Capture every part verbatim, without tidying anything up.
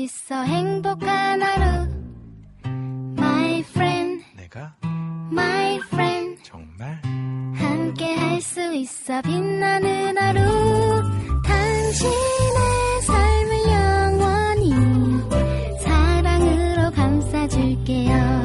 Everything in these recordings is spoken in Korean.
있어 행복한 하루 My friend 내가 My friend 정말 함께 할 수 있어 빛나는 하루 당신의 삶을 영원히 사랑으로 감싸줄게요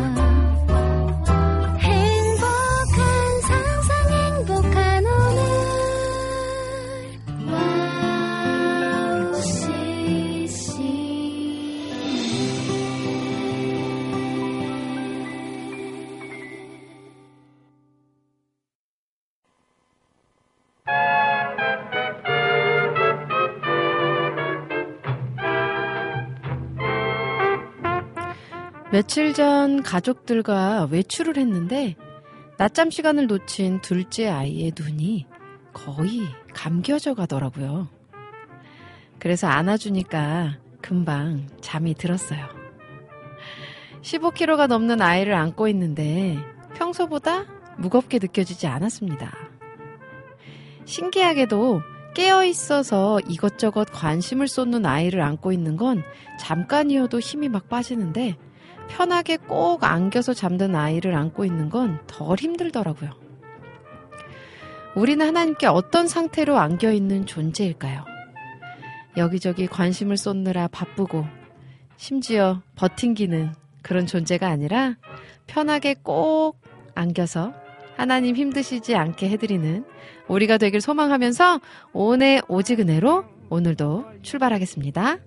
며칠 전 가족들과 외출을 했는데 낮잠 시간을 놓친 둘째 아이의 눈이 거의 감겨져 가더라고요. 그래서 안아주니까 금방 잠이 들었어요. 십오 킬로그램가 넘는 아이를 안고 있는데 평소보다 무겁게 느껴지지 않았습니다. 신기하게도 깨어있어서 이것저것 관심을 쏟는 아이를 안고 있는 건 잠깐이어도 힘이 막 빠지는데 편하게 꼭 안겨서 잠든 아이를 안고 있는 건 덜 힘들더라고요. 우리는 하나님께 어떤 상태로 안겨있는 존재일까요? 여기저기 관심을 쏟느라 바쁘고 심지어 버팅기는 그런 존재가 아니라 편하게 꼭 안겨서 하나님 힘드시지 않게 해드리는 우리가 되길 소망하면서 오늘 오직 은혜로 오늘도 출발하겠습니다.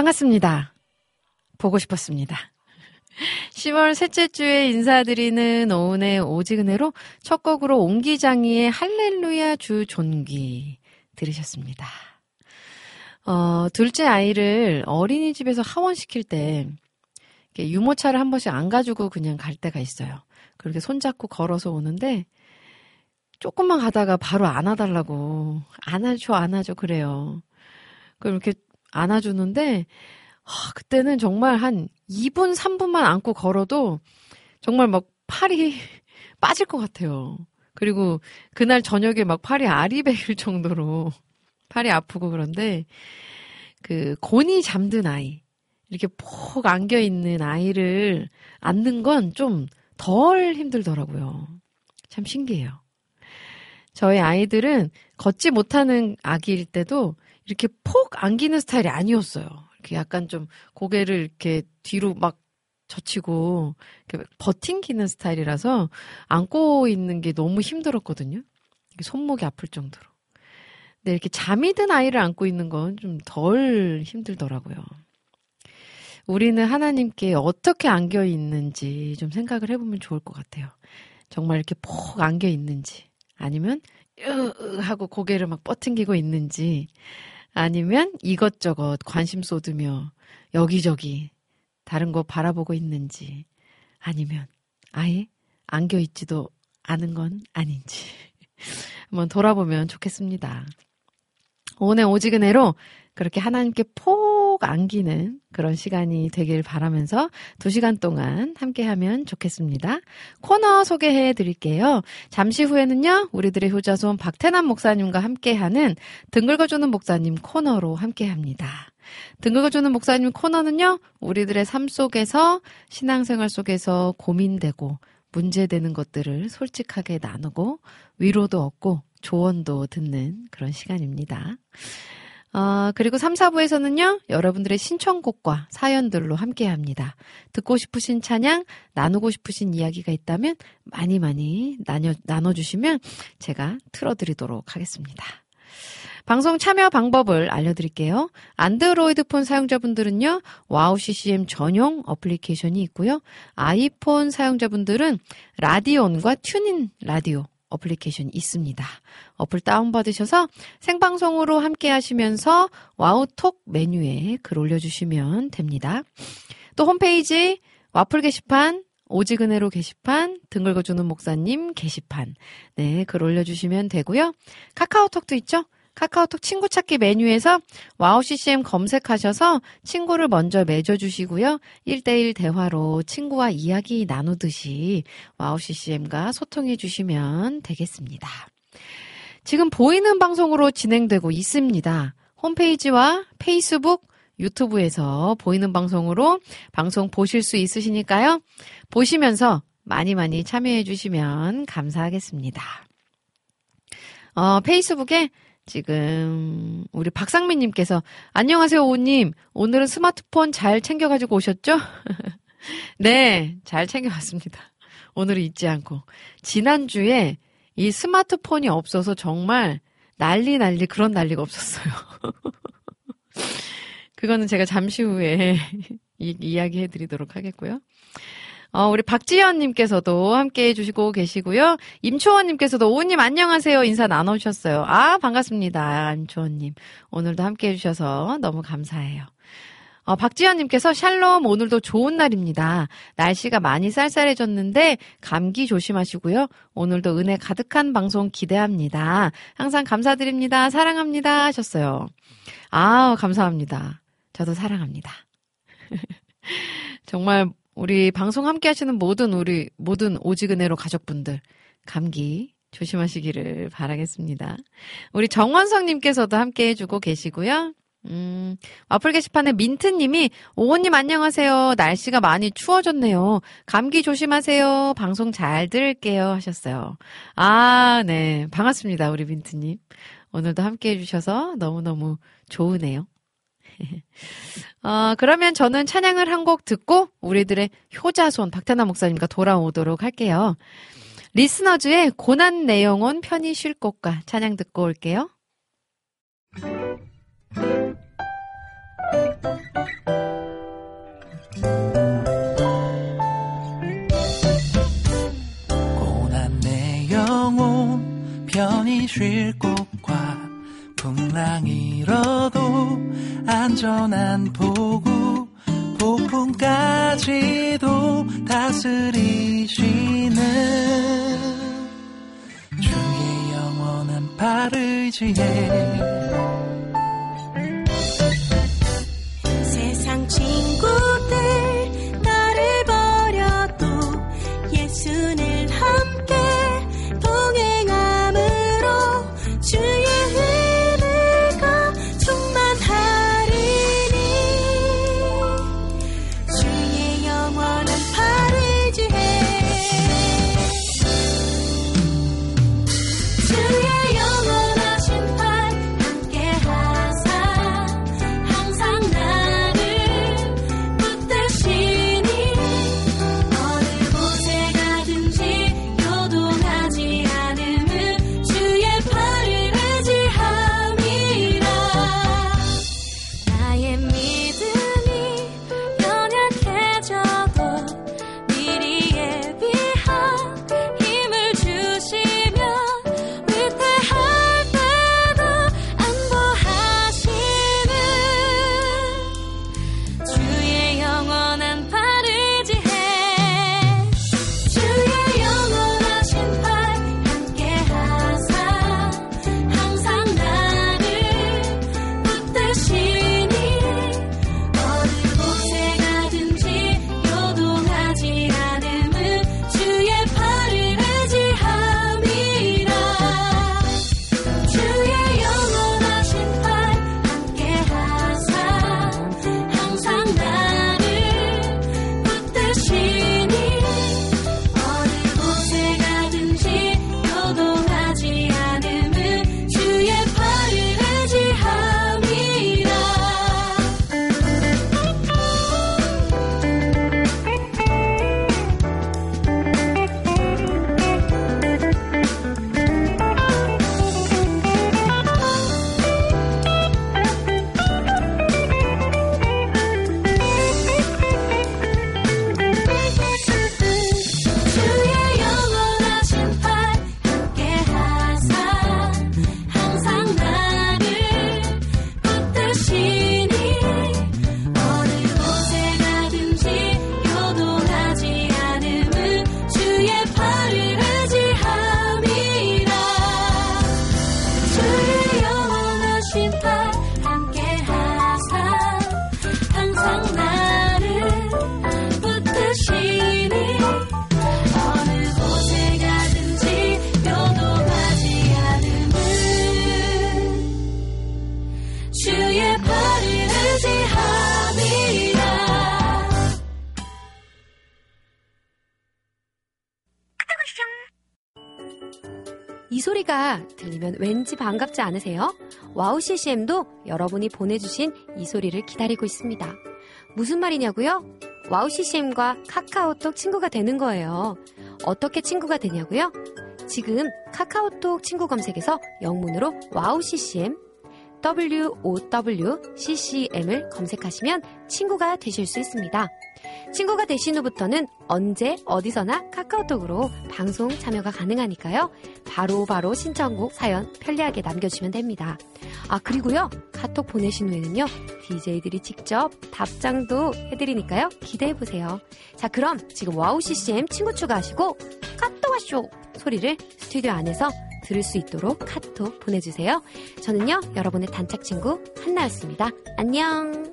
반갑습니다. 보고 싶었습니다. 시월 셋째 주에 인사드리는 오은의 오지근해로 첫 곡으로 옹기장이의 할렐루야 주 존귀 들으셨습니다. 어, 둘째 아이를 어린이집에서 하원시킬 때 유모차를 한 번씩 안 가지고 그냥 갈 때가 있어요. 그렇게 손잡고 걸어서 오는데 조금만 가다가 바로 안아달라고 안아줘 안아줘 그래요. 그럼 이렇게 안아주는데 아, 그때는 정말 한 이 분, 삼 분만 안고 걸어도 정말 막 팔이 빠질 것 같아요. 그리고 그날 저녁에 막 팔이 알이 베일 정도로 팔이 아프고 그런데 그 곤히 잠든 아이, 이렇게 폭 안겨있는 아이를 안는 건 좀 덜 힘들더라고요. 참 신기해요. 저희 아이들은 걷지 못하는 아기일 때도 이렇게 폭 안기는 스타일이 아니었어요. 이렇게 약간 좀 고개를 이렇게 뒤로 막 젖히고 이렇게 버팅기는 스타일이라서 안고 있는 게 너무 힘들었거든요. 손목이 아플 정도로. 근데 이렇게 잠이 든 아이를 안고 있는 건 좀 덜 힘들더라고요. 우리는 하나님께 어떻게 안겨 있는지 좀 생각을 해보면 좋을 것 같아요. 정말 이렇게 폭 안겨 있는지, 아니면 으으 하고 고개를 막 뻗팅기고 있는지, 아니면 이것저것 관심 쏟으며 여기저기 다른 거 바라보고 있는지, 아니면 아예 안겨 있지도 않은 건 아닌지 한번 돌아보면 좋겠습니다. 오늘 오지근해로 그렇게 하나님께 폭 안기는 그런 시간이 되길 바라면서 두 시간 동안 함께하면 좋겠습니다. 코너 소개해 드릴게요. 잠시 후에는요, 우리들의 효자손 박태남 목사님과 함께하는 등글거주는 목사님 코너로 함께합니다. 등글거주는 목사님 코너는요, 우리들의 삶 속에서, 신앙생활 속에서 고민되고 문제되는 것들을 솔직하게 나누고 위로도 얻고 조언도 듣는 그런 시간입니다. 어, 그리고 삼, 사 부에서는요, 여러분들의 신청곡과 사연들로 함께합니다. 듣고 싶으신 찬양, 나누고 싶으신 이야기가 있다면 많이 많이 나눠, 나눠주시면 제가 틀어드리도록 하겠습니다. 방송 참여 방법을 알려드릴게요. 안드로이드 폰 사용자분들은요, 와우 씨씨엠 전용 어플리케이션이 있고요. 아이폰 사용자분들은 라디온과 튜닝 라디오 어플리케이션이 있습니다. 어플 다운받으셔서 생방송으로 함께 하시면서 와우톡 메뉴에 글 올려주시면 됩니다. 또 홈페이지 와플 게시판, 오지근해로 게시판, 등글거주는 목사님 게시판, 네, 글 올려주시면 되고요. 카카오톡도 있죠? 카카오톡 친구 찾기 메뉴에서 와우 씨씨엠 검색하셔서 친구를 먼저 맺어주시고요. 일 대일 대화로 친구와 이야기 나누듯이 와우 씨씨엠과 소통해 주시면 되겠습니다. 지금 보이는 방송으로 진행되고 있습니다. 홈페이지와 페이스북, 유튜브에서 보이는 방송으로 방송 보실 수 있으시니까요. 보시면서 많이 많이 참여해 주시면 감사하겠습니다. 어, 페이스북에 지금 우리 박상민님께서 안녕하세요 오님, 오늘은 스마트폰 잘 챙겨가지고 오셨죠? 네, 잘 챙겨왔습니다. 오늘은 잊지 않고. 지난주에 이 스마트폰이 없어서 정말 난리 난리 그런 난리가 없었어요. 그거는 제가 잠시 후에 이, 이야기 해드리도록 하겠고요. 어, 우리 박지현님께서도 함께 해주시고 계시고요. 임초원님께서도 오님 안녕하세요 인사 나눠주셨어요. 아, 반갑습니다. 임초원님. 오늘도 함께 해주셔서 너무 감사해요. 어, 박지현님께서 샬롬, 오늘도 좋은 날입니다. 날씨가 많이 쌀쌀해졌는데 감기 조심하시고요. 오늘도 은혜 가득한 방송 기대합니다. 항상 감사드립니다. 사랑합니다 하셨어요. 아, 감사합니다. 저도 사랑합니다. 정말 우리 방송 함께 하시는 모든 우리 모든 오지근해로 가족분들 감기 조심하시기를 바라겠습니다. 우리 정원성님께서도 함께 해주고 계시고요. 음, 와플 게시판에 민트님이 오호님 안녕하세요. 날씨가 많이 추워졌네요. 감기 조심하세요. 방송 잘 들을게요 하셨어요. 아, 네, 반갑습니다. 우리 민트님. 오늘도 함께 해주셔서 너무너무 좋으네요. 어, 그러면 저는 찬양을 한 곡 듣고 우리들의 효자손 박태남 목사님과 돌아오도록 할게요. 리스너즈의 고난 내 영혼 편히 쉴 곳과 찬양 듣고 올게요. 고난 내 영혼 편히 쉴 곳과 풍랑이 일어도 안전한 보고 폭풍까지도 다스리시는 주의 영원한 팔을 의지해 세상 친구들 나를 버려도 예수를 함께 동행함으로 주의 은혜가 충만하리니 주의 영원한 팔을 의지해 주의 영원하신 팔 함께 하사 항상 나를 붙드시니 어느 곳에 가든지 요동하지 않음은 주의 팔을 의지함이라 나의 믿음이 연약해져도 미리 예비한 힘을 주시며 위태할 때도 안보하시는 주의 영원한 팔을 의지해 주의 영원하신 팔 함께 하사 항상 나를 붙드시니 어느 곳에 가든지 요동하지 않음은 주의 팔을 의지함이라 주의 영원하신 팔 함께 하사 항상 나를 붙드시니 어느 곳에 가든지 요동하지 않음은 주의 팔을 의지함이라 주의 영원하신 팔 함께 하사 항상 나를 붙드시니 어느 곳에 가든지 요동하지 않음은 주의 팔을 의지함이라 주의 영원하신 팔 함께 하사 항상 나를 붙드시니 어느 곳에 가든지 요동하지 않음은 주의 팔을 의지함이라 이 소리가 들리면 왠지 반갑지 않으세요? 와우 씨씨엠도 여러분이 보내주신 이 소리를 기다리고 있습니다. 무슨 말이냐고요? 와우 씨씨엠과 카카오톡 친구가 되는 거예요. 어떻게 친구가 되냐고요? 지금 카카오톡 친구 검색에서 영문으로 와우 씨씨엠 더블유 오 더블유 씨씨엠을 검색하시면 친구가 되실 수 있습니다. 친구가 되신 후부터는 언제 어디서나 카카오톡으로 방송 참여가 가능하니까요. 바로바로 바로 신청곡 사연 편리하게 남겨주시면 됩니다. 아 그리고요 카톡 보내신 후에는요 디제이들이 직접 답장도 해드리니까요 기대해보세요. 자 그럼 지금 와우 씨씨엠 친구 추가하시고 카톡 와쇼 소리를 스튜디오 안에서 들을 수 있도록 카톡 보내주세요. 저는요 여러분의 단짝 친구 한나였습니다. 안녕.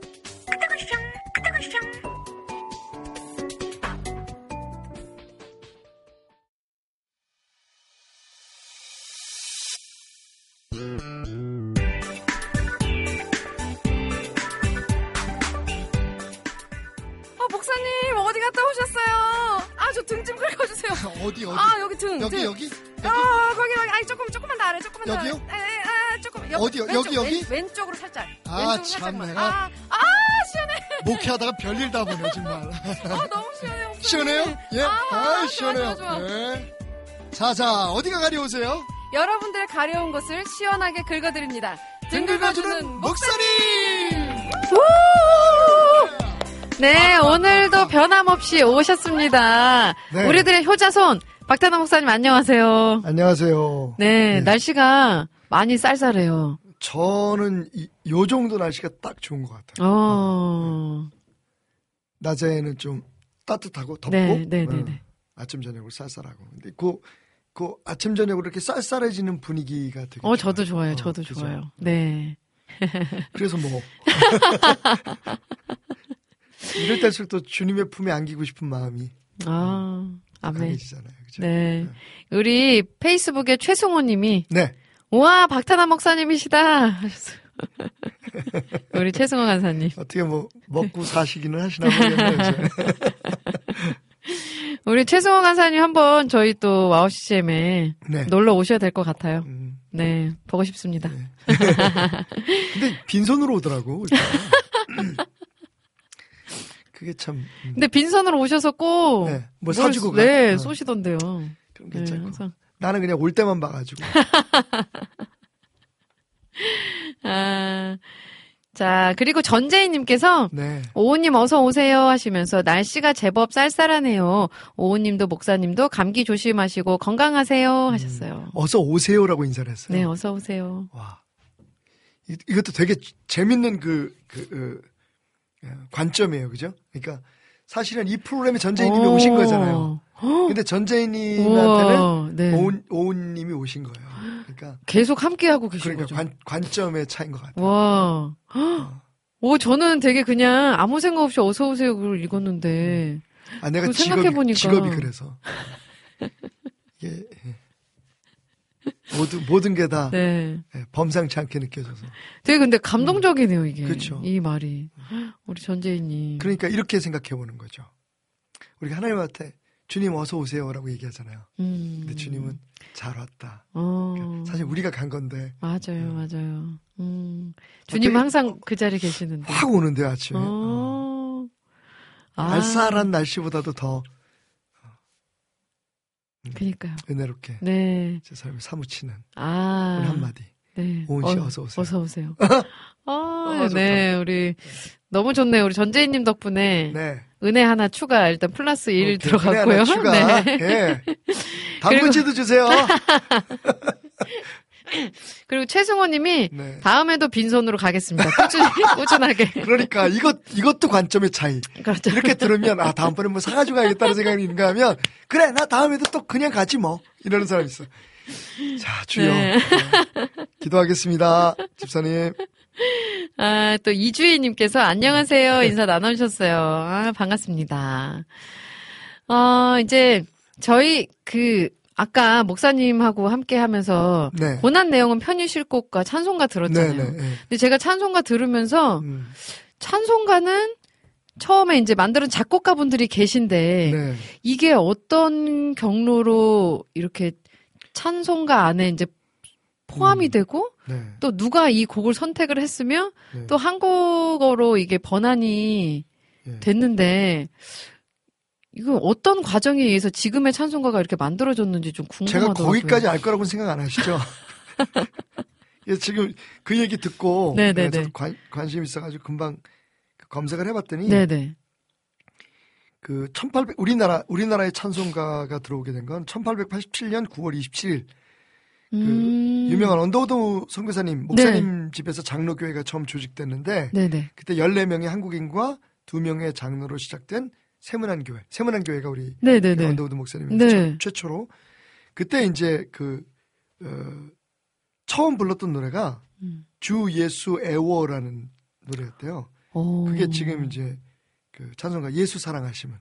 아, 목사님, 어디 갔다 오셨어요? 아, 저 등 좀 긁어주세요. 어디, 어디? 아, 여기 등. 여기, 등. 여기? 아, 거기, 거기. 아니, 조금, 조금만 더 아래, 조금만 더 아래. 여기요? 에, 에, 아, 조금. 여기, 어디요? 왼쪽, 여기, 여기? 왼, 왼쪽으로 살짝. 아, 왼쪽으로 참, 살짝만. 내가. 아, 아, 시원해. 목회하다가 별일 다 보네, 정말. 아, 너무 시원해, 목사님. 시원해요? 예? 아, 아, 아, 시원해요. 좋아, 좋아, 좋아. 예. 자, 자, 어디가 가려우세요? 여러분들의 가려운 곳을 시원하게 긁어드립니다. 등 긁어주는 목사님! 네, 오늘도 변함없이 오셨습니다. 네. 우리들의 효자손 박태남 목사님 안녕하세요. 안녕하세요. 네, 네. 날씨가 많이 쌀쌀해요. 저는 이, 요 정도 날씨가 딱 좋은 것 같아요. 어, 낮에는 좀 따뜻하고 덥고 네, 네, 네, 어, 네. 아침 저녁으로 쌀쌀하고. 근데 그, 그 아침 저녁으로 이렇게 쌀쌀해지는 분위기가 되게 어, 좋아요. 저도 좋아요. 어, 저도 그죠? 좋아요. 네. 그래서 뭐 이럴 때일수록 또 주님의 품에 안기고 싶은 마음이 아, 아멘. 강해지잖아요. 그죠? 네. 우리 페이스북에 최승호님이 네. 우와 박태남 목사님이시다 하셨어요. 우리 최승호 간사님. 어떻게 뭐 먹고 사시기는 하시나 모르겠네요. 이제. 우리 최승호 간사님 한번 저희 또 와우 씨엠에 네. 놀러 오셔야 될 것 같아요. 음, 네, 보고 싶습니다. 네. 근데 빈손으로 오더라고. 그게 참. 음. 근데 빈손으로 오셔서 꼭 네, 뭐 뭘 사주고 쏘- 가. 네, 어. 쏘시던데요. 그럼 네, 괜찮고. 항상. 나는 그냥 올 때만 봐가지고. 아, 자, 그리고 전재희님께서 네. 오우님 어서 오세요 하시면서 날씨가 제법 쌀쌀하네요. 오우님도 목사님도 감기 조심하시고 건강하세요 하셨어요. 어서 오세요라고 인사를 했어요. 네, 어서 오세요. 와. 이, 이것도 되게 재밌는 그, 그, 그, 관점이에요. 그죠? 그러니까 사실은 이 프로그램에 전재희님이 오. 오신 거잖아요. 근데 전재희님한테는 우와, 네. 오은, 오은님이 오신 거예요. 그러니까, 계속 함께하고 계신 그러니까 거죠. 관, 관점의 차이인 것 같아요. 와. 어. 오, 저는 되게 그냥 아무 생각 없이 어서 오세요 그걸 읽었는데. 아, 내가 그거 직업이, 생각해보니까. 직업이 그래서. 이게, 모든, 모든 게 다 네. 범상치 않게 느껴져서. 되게 근데 감동적이네요, 이게. 그쵸. 이 말이. 우리 전재희님. 그러니까 이렇게 생각해 보는 거죠. 우리가 하나님한테 주님 어서 오세요라고 얘기하잖아요. 음. 근데 주님은 잘 왔다. 어. 그러니까 사실 우리가 간 건데 맞아요, 맞아요. 음. 주님 되게 항상 그 자리에 계시는데. 확 오는데요, 아침에. 어. 어. 아. 알싸한 날씨보다도 더 그니까요. 은혜롭게 네. 제 삶을 사무치는 아. 오늘 한마디. 네. 오은 씨 어서 오세요. 어서 오세요. 아, 어, 네. 우리 너무 좋네요. 우리 전재희님 덕분에 네. 은혜 하나 추가 일단 플러스 일 오케이. 들어갔고요. 은혜 하나 추가. 네. 예. 단무지도 주세요. 그리고 최승호님이 네. 다음에도 빈손으로 가겠습니다. 꾸준히 꾸준하게. 그러니까 이것 이것도 관점의 차이. 그렇죠. 이렇게 들으면 아 다음번에 뭐 사가지고 가야겠다는 생각이 있는가 하면 그래 나 다음에도 또 그냥 가지 뭐 이러는 사람이 있어. 자 주여 네. 네. 기도하겠습니다 집사님. 아, 또 이주희님께서 안녕하세요 인사 나눠주셨어요. 아, 반갑습니다. 어, 이제 저희 그 아까 목사님하고 함께 하면서 네. 고난 내용은 편히 쉴 곳과 찬송가 들었잖아요. 네, 네, 네. 근데 제가 찬송가 들으면서 음, 찬송가는 처음에 이제 만드는 작곡가분들이 계신데 네. 이게 어떤 경로로 이렇게 찬송가 안에 이제 포함이 음. 되고 네. 또 누가 이 곡을 선택을 했으며 네. 또 한국어로 이게 번안이 네. 됐는데 이거 어떤 과정에 의해서 지금의 찬송가가 이렇게 만들어졌는지 좀 제가 궁금하더라고요. 거기까지 알 거라고는 생각 안 하시죠? 예, 지금 그 얘기 듣고 네네네. 저도 관, 관심 있어가지고 금방 검색을 해봤더니 네네. 그 천팔백 우리나라 우리나라의 찬송가가 들어오게 된 건 천팔백팔십칠 년 구월 이십칠일 그 음. 유명한 언더우드 선교사님 목사님 집에서 장로교회가 처음 조직됐는데 네네. 그때 열네 명의 한국인과 두 명의 장로로 시작된 세문안 교회. 세문안 교회가 우리 네네네. 언더우드 목사님이 네. 최초로 그때 이제 그 어, 처음 불렀던 노래가 음. 주 예수 애워라는 노래였대요. 오. 그게 지금 이제 그 찬송가 예수 사랑하심은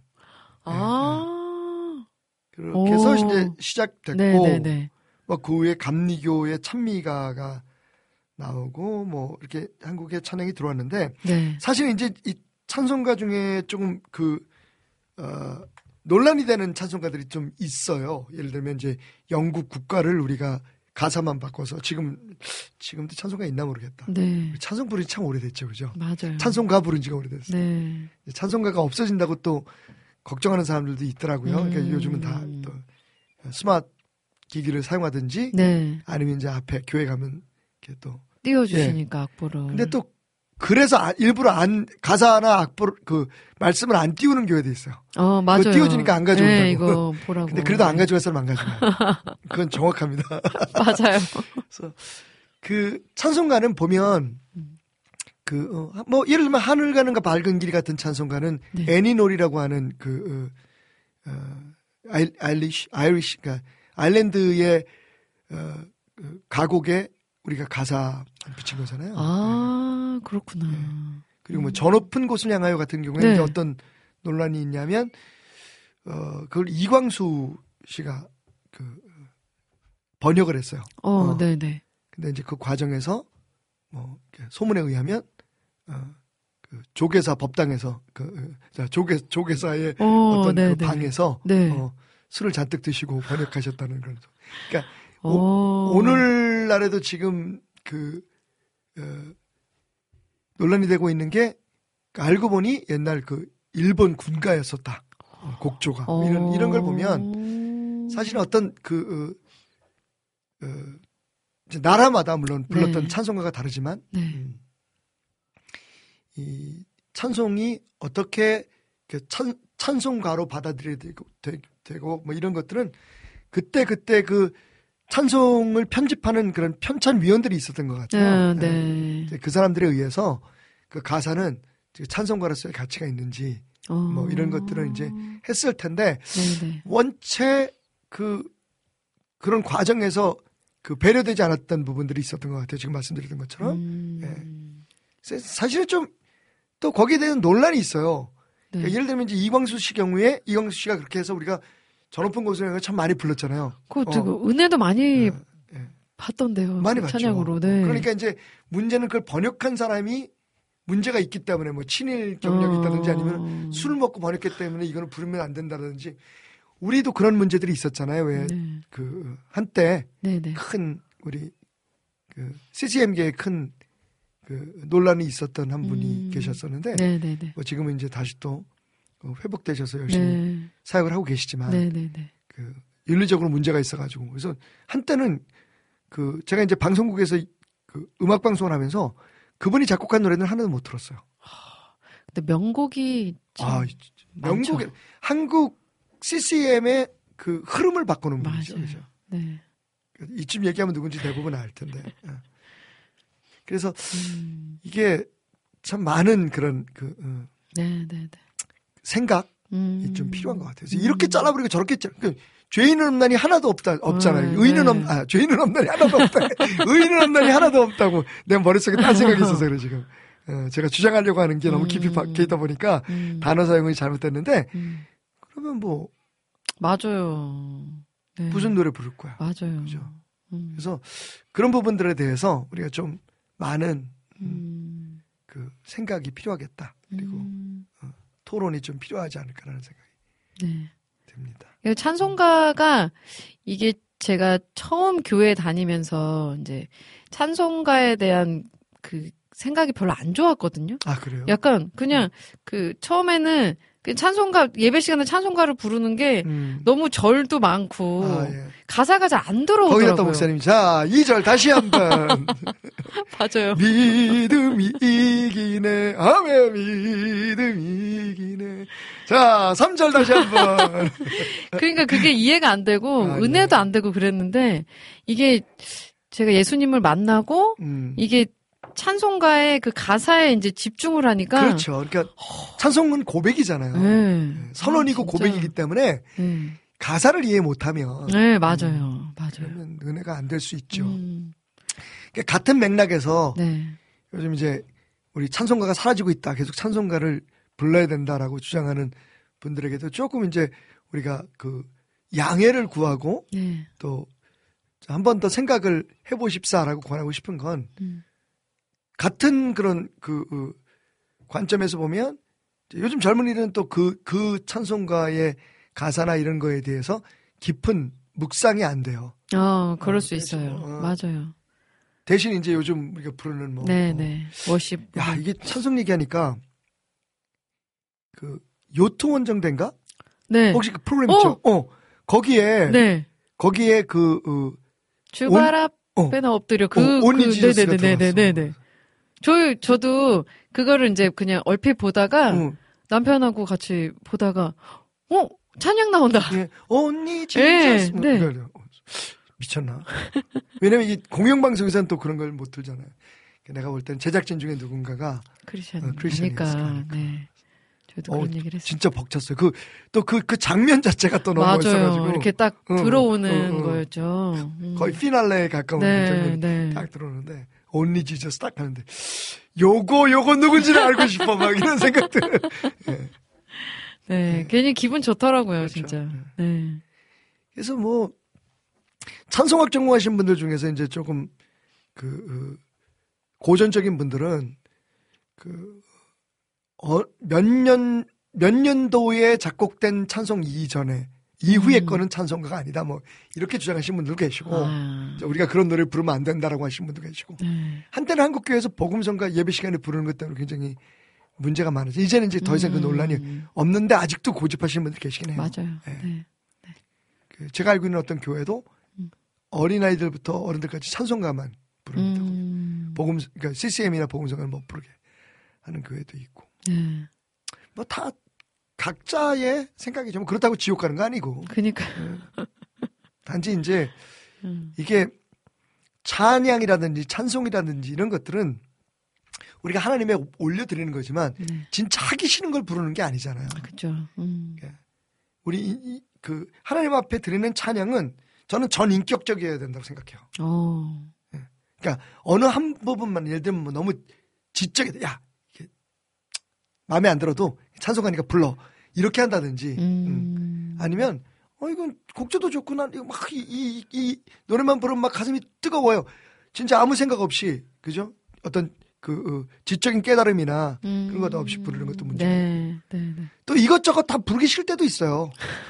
아. 그렇게 해서 오. 이제 시작됐고 네네네. 뭐 그 후에 감리교의 찬미가가 나오고 뭐 이렇게 한국에 찬양이 들어왔는데 네. 사실 이제 이 찬송가 중에 조금 그 어, 논란이 되는 찬송가들이 좀 있어요. 예를 들면 이제 영국 국가를 우리가 가사만 바꿔서 지금 지금도 찬송가 있나 모르겠다. 네. 찬송 부른 지 참 오래됐죠, 그죠? 맞아요. 찬송가 부른 지가 오래됐어요. 네. 찬송가가 없어진다고 또 걱정하는 사람들도 있더라고요. 음. 그러니까 요즘은 다 또 스마트 기기를 사용하든지 네. 아니면 이제 앞에 교회 가면 이렇게 또 띄워주시니까 악보를. 근데 또 그래서 아, 일부러 안 가사나 악보 그 말씀을 안 띄우는 교회도 있어요. 어, 맞아요. 그거 띄워주니까 안 가져온다고. 네, 이거 보라고. 근데 그래도 안 가져갈 사람 안 가져가요. 그건 정확합니다. 맞아요. 그래서 그 찬송가는 보면 그 뭐 예를 들면 하늘 가는가 밝은 길이 같은 찬송가는 네. 애니놀이라고 하는 그 어, 어, 아이, 아일리시 아이리시 그러니까 아일랜드의 어, 그 가곡에 우리가 가사 붙인 거잖아요. 아, 그렇구나. 네. 그리고 뭐 저 높은 곳을 향하여 같은 경우에 네. 이제 어떤 논란이 있냐면 어 그걸 이광수 씨가 그 번역을 했어요. 어, 어. 네, 네. 근데 이제 그 과정에서 뭐 소문에 의하면 어, 그 조계사 법당에서 그 자, 조계 조계사의 어, 어떤 네, 그 네. 방에서 네. 어, 술을 잔뜩 드시고 번역하셨다는 그런. 그러니까 어. 오, 오늘날에도 지금 그 어, 논란이 되고 있는 게 알고 보니 옛날 그 일본 군가였었다. 어, 곡조가 어. 이런 이런 걸 보면 사실은 어떤 그 어, 어, 이제 나라마다 물론 불렀던 네. 찬송가가 다르지만 네. 음, 이 찬송이 어떻게 그 찬, 찬송가로 받아들여야 되고, 되, 되고 뭐 이런 것들은 그때 그때 그 찬송을 편집하는 그런 편찬위원들이 있었던 것 같아요. 네, 네. 네. 그 사람들에 의해서 그 가사는 찬송가로서의 가치가 있는지 어. 뭐 이런 것들을 이제 했을 텐데 네, 네. 원체 그 그런 과정에서 그 배려되지 않았던 부분들이 있었던 것 같아요. 지금 말씀드렸던 것처럼. 음. 네. 사실은 좀 또 거기에 대한 논란이 있어요. 네. 그러니까 예를 들면 이제 이광수 씨 경우에 이광수 씨가 그렇게 해서 우리가 저 높은 곳을 참 많이 불렀잖아요. 그것도 어. 그 은혜도 많이 네, 네. 봤던데요. 많이 그 봤죠. 찬양으로. 네. 그러니까 이제 문제는 그걸 번역한 사람이 문제가 있기 때문에 뭐 친일 경력이 어. 있다든지 아니면 술 먹고 번역했기 때문에 이거는 부르면 안 된다든지 우리도 그런 문제들이 있었잖아요. 왜 그 네. 한때 네, 네. 큰 우리 그 씨씨엠계에 큰 그 논란이 있었던 한 분이 음. 계셨었는데 네, 네, 네. 뭐 지금은 이제 다시 또 회복되셔서 열심히 네. 사역을 하고 계시지만 네, 네, 네. 그 윤리적으로 문제가 있어가지고 그래서 한때는 그 제가 이제 방송국에서 그 음악 방송을 하면서 그분이 작곡한 노래는 하나도 못 들었어요. 근데 명곡이 참 아, 많죠. 명곡에 한국 씨씨엠의 그 흐름을 바꾸는 분이죠. 맞아요. 그죠? 네. 이쯤 얘기하면 누군지 대부분 알 텐데. 어. 그래서 음. 이게 참 많은 그런 그 어, 네, 네, 네. 생각이 음. 좀 필요한 것 같아요. 그래서 이렇게 잘라버리고 저렇게 잘라. 그 죄인은 없나니 하나도 없다 없잖아요. 네, 의인은 네. 없, 아 죄인은 없나니 하나도 없다. 의인은 없나니 하나도 없다고 내 머릿속에 딴 생각이 있어서 그래 지금. 어, 제가 주장하려고 하는 게 너무 깊이 음. 박혀 있다 보니까 음. 단어 사용이 잘못됐는데 음. 그러면 뭐 맞아요. 네. 무슨 노래 부를 거야. 맞아요. 그죠? 음. 그래서 그런 부분들에 대해서 우리가 좀 많은 음. 그 생각이 필요하겠다. 그리고 음. 토론이 좀 필요하지 않을까라는 생각이 네. 듭니다. 찬송가가 이게 제가 처음 교회 다니면서 이제 찬송가에 대한 그 생각이 별로 안 좋았거든요. 아 그래요? 약간 그냥 그 처음에는 그 찬송가 예배 시간에 찬송가를 부르는 게 음. 너무 절도 많고 아, 예. 가사가 잘 안 들어오더라고요. 거기다 또 목사님 자 이 절 다시 한번 맞아요. 믿음이 이기네 아멘 믿음이 이기네 자 삼 절 다시 한번 그러니까 그게 이해가 안 되고 아, 은혜도 네. 안 되고 그랬는데 이게 제가 예수님을 만나고 음. 이게 찬송가의 그 가사에 이제 집중을 하니까 그렇죠. 그러니까 찬송은 고백이잖아요. 네. 선언이고 아, 진짜. 고백이기 때문에 네. 가사를 이해 못하면 네, 맞아요. 맞아요. 그러면 은혜가 안 될 수 있죠. 음, 그러니까 같은 맥락에서 네. 요즘 이제 우리 찬송가가 사라지고 있다. 계속 찬송가를 불러야 된다라고 주장하는 분들에게도 조금 이제 우리가 그 양해를 구하고 네. 또 한 번 더 생각을 해보십사라고 권하고 싶은 건 음. 같은 그런 그, 그 관점에서 보면 요즘 젊은이들은 또 그 그 찬송가의 가사나 이런 거에 대해서 깊은 묵상이 안 돼요. 어, 그럴 어, 수 그렇죠. 있어요. 어. 맞아요. 대신 이제 요즘 우리가 부르는 뭐, 네, 뭐 네. 워십. 야 이게 찬송 얘기하니까 그 요통원정대인가? 네. 혹시 그 프로그램 어! 있죠? 어 거기에 네. 거기에 그 어, 주발 어, 앞에나 엎드려. 그, 어, 온리 그, 지저스가 네네네네네. 들어갔어. 저, 저도 그거를 이제 그냥 얼핏 보다가 응. 남편하고 같이 보다가, 어? 찬양 나온다. 예, 언니 예, 진짜 네. 네. 미쳤나? 왜냐면 이 공영방송에서는 또 그런 걸 못 들잖아요. 내가 볼 땐 제작진 중에 누군가가 크리스천 어, 크리스천이니까. 아니까. 네. 저도 어, 그런 얘기를 했어요. 진짜 벅찼어요. 그 또 그 그 장면 자체가 또 너무 맞아요. 멋있어가지고 이렇게 딱 응, 들어오는 응, 응. 거였죠. 음. 거의 피날레에 가까운 네, 장면이 네. 딱 들어오는데 온리 지저스 딱 하는데 요거 요거 누군지를 알고 싶어 막 이런 생각들. 네. 네, 네. 괜히 기분 좋더라고요, 그렇죠. 진짜. 네. 그래서 뭐 찬송학 전공하신 분들 중에서 이제 조금 그, 그 고전적인 분들은 그 어, 몇 년 몇 년도에 작곡된 찬송 이전에 이후의 음. 거는 찬송가가 아니다 뭐 이렇게 주장하시는 분들도 계시고 아, 우리가 그런 노래를 부르면 안 된다라고 하시는 분도 계시고 네. 한때는 한국교회에서 복음성가 예배 시간에 부르는 것 때문에 굉장히 문제가 많아서 이제는 이제 더 이상 그 논란이 음, 없는데 아직도 고집하시는 분들 계시긴 해요. 맞아요. 네. 네. 그 제가 알고 있는 어떤 교회도 음. 어린아이들부터 어른들까지 찬송가만 부릅니다. 음, 복음 그러니까 씨씨엠이나 복음성가를 못 부르게 하는 교회도 있고 네. 뭐 다 각자의 생각이죠. 뭐 그렇다고 지옥 가는 거 아니고 그니까. 단지 이제 음, 이게 찬양이라든지 찬송이라든지 이런 것들은 우리가 하나님에 올려드리는 거지만 네. 진짜 하기 싫은 걸 부르는 게 아니잖아요. 그죠. 음, 우리 이, 이, 그 하나님 앞에 드리는 찬양은 저는 전인격적이어야 된다고 생각해요. 어, 그러니까 어느 한 부분만 예를 들면 뭐 너무 지적이 야 이게 마음에 안 들어도 찬송가니까 불러 이렇게 한다든지 음, 음. 아니면 어 이건 곡조도 좋구나 이거 막 이 이 이 노래만 부르면 막 가슴이 뜨거워요. 진짜 아무 생각 없이 그죠? 어떤 그 어, 지적인 깨달음이나 음, 그런 것도 없이 부르는 것도 문제고 네, 네, 네. 또 이것저것 다 부르기 싫을 때도 있어요.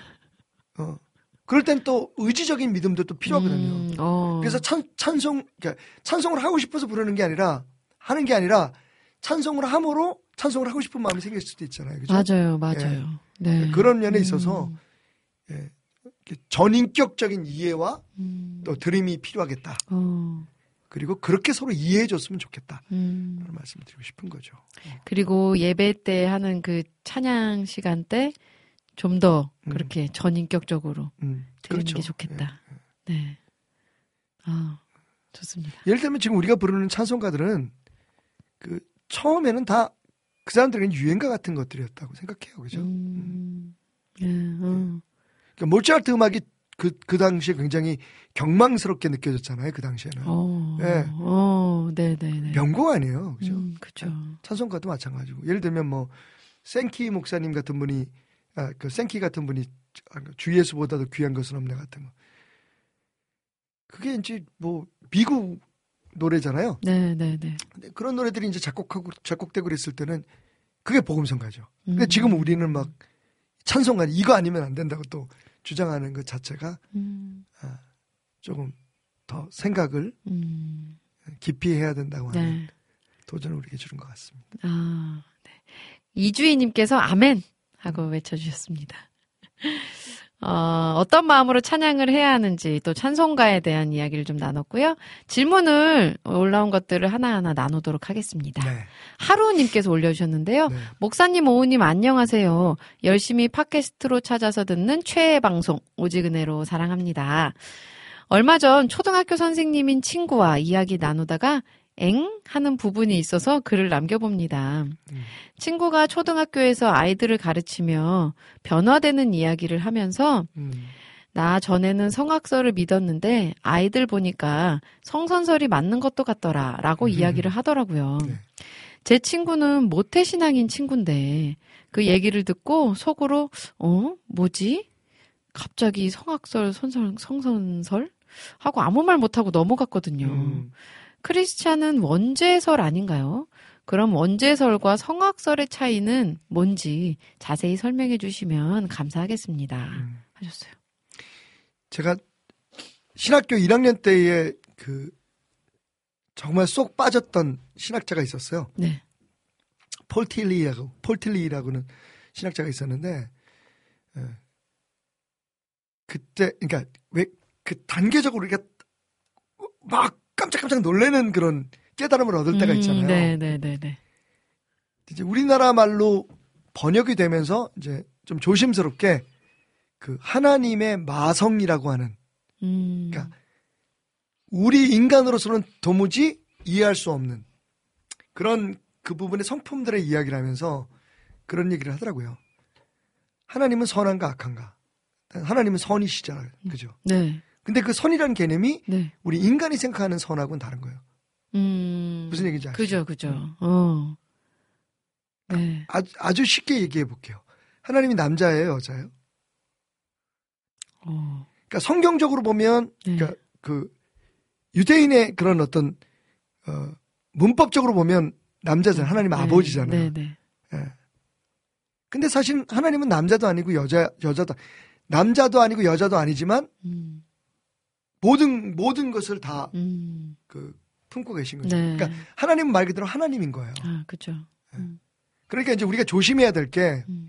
어 그럴 땐 또 의지적인 믿음도 또 필요하거든요. 음, 어, 그래서 찬 찬송 그러니까 찬송을 하고 싶어서 부르는 게 아니라 하는 게 아니라 찬송을 함으로 찬송을 하고 싶은 마음이 생길 수도 있잖아요. 그죠? 맞아요, 맞아요. 네. 그런 면에 음, 있어서 예, 이렇게 전인격적인 이해와 음, 또 들음이 필요하겠다. 어, 그리고 그렇게 서로 이해해줬으면 좋겠다. 음. 그런 말씀을 드리고 싶은 거죠. 그리고 예배 때 하는 그 찬양 시간 때 좀 더 음. 그렇게 전인격적으로 음, 드리는 그렇죠. 게 좋겠다. 네. 아, 좋습니다. 예. 예를 들면 지금 우리가 부르는 찬송가들은 그 처음에는 다 그 사람들에게는 유행가 같은 것들이었다고 생각해요. 그죠? 음, 예, 어. 그러니까 모차르트 음악이 그, 그 당시에 굉장히 경망스럽게 느껴졌잖아요. 그 당시에는. 어, 네. 어, 네네네. 명곡 아니에요. 그죠? 음, 그죠. 찬송가도 마찬가지고. 예를 들면 뭐, 생키 목사님 같은 분이, 아, 그 생키 같은 분이 주 예수보다도 귀한 것은 없네 같은 거. 그게 이제 뭐, 미국 노래잖아요. 네네네. 근데 그런 노래들이 이제 작곡하고, 작곡되고 그랬을 때는 그게 복음성가죠. 근데 음. 지금 우리는 막 찬송가 이거 아니면 안 된다고 또 주장하는 것 자체가 음, 아, 조금 더 생각을 음, 깊이 해야 된다고 하는 네. 도전을 우리에게 주는 것 같습니다. 아, 네. 이주희님께서 아멘! 하고 외쳐주셨습니다. 어, 어떤 마음으로 찬양을 해야 하는지 또 찬송가에 대한 이야기를 좀 나눴고요. 질문을 올라온 것들을 하나하나 나누도록 하겠습니다. 네. 하루님께서 올려주셨는데요. 네. 목사님, 오우님 안녕하세요. 열심히 팟캐스트로 찾아서 듣는 최애 방송 오지근해로 사랑합니다. 얼마 전 초등학교 선생님인 친구와 이야기 나누다가 엥? 하는 부분이 있어서 글을 남겨봅니다. 음. 친구가 초등학교에서 아이들을 가르치며 변화되는 이야기를 하면서 음. 나 전에는 성악설을 믿었는데 아이들 보니까 성선설이 맞는 것도 같더라 라고 음. 이야기를 하더라고요. 네. 제 친구는 모태신앙인 친구인데 그 얘기를 듣고 속으로 어? 뭐지? 갑자기 성악설, 선설, 성선설? 하고 아무 말 못하고 넘어갔거든요. 음. 크리스찬은 원죄설 아닌가요? 그럼 원죄설과 성악설의 차이는 뭔지 자세히 설명해 주시면 감사하겠습니다. 음. 하셨어요. 제가 신학교 일 학년 때에 그 정말 쏙 빠졌던 신학자가 있었어요. 네. 폴 틸리라고 폴 틸리라고는 신학자가 있었는데 예. 그때 그러니까 왜 그 단계적으로 우리가 막 깜짝깜짝 놀라는 그런 깨달음을 얻을 때가 있잖아요. 음, 네, 네, 네, 네. 이제 우리나라 말로 번역이 되면서 이제 좀 조심스럽게 그 하나님의 마성이라고 하는 음. 그러니까 우리 인간으로서는 도무지 이해할 수 없는 그런 그 부분의 성품들의 이야기를 하면서 그런 얘기를 하더라고요. 하나님은 선한가 악한가? 하나님은 선이시잖아요. 그죠? 네. 근데 그 선이라는 개념이 네. 우리 인간이 생각하는 선하고는 다른 거예요. 음. 무슨 얘기인지 아시죠? 그죠, 그죠. 어. 네. 아주, 아주 쉽게 얘기해 볼게요. 하나님이 남자예요, 여자예요? 어. 그러니까 성경적으로 보면, 네. 그러니까 그 유대인의 그런 어떤 어, 문법적으로 보면 남자잖아요. 하나님 네. 아버지잖아요. 네, 네. 예. 근데 사실 하나님은 남자도 아니고 여자 여자도 남자도 아니고 여자도 아니지만 음. 모든 모든 것을 다 음. 그 품고 계신 거죠. 네. 그러니까 하나님은 말 그대로 하나님인 거예요. 아, 그죠. 음. 그러니까 이제 우리가 조심해야 될 게 음.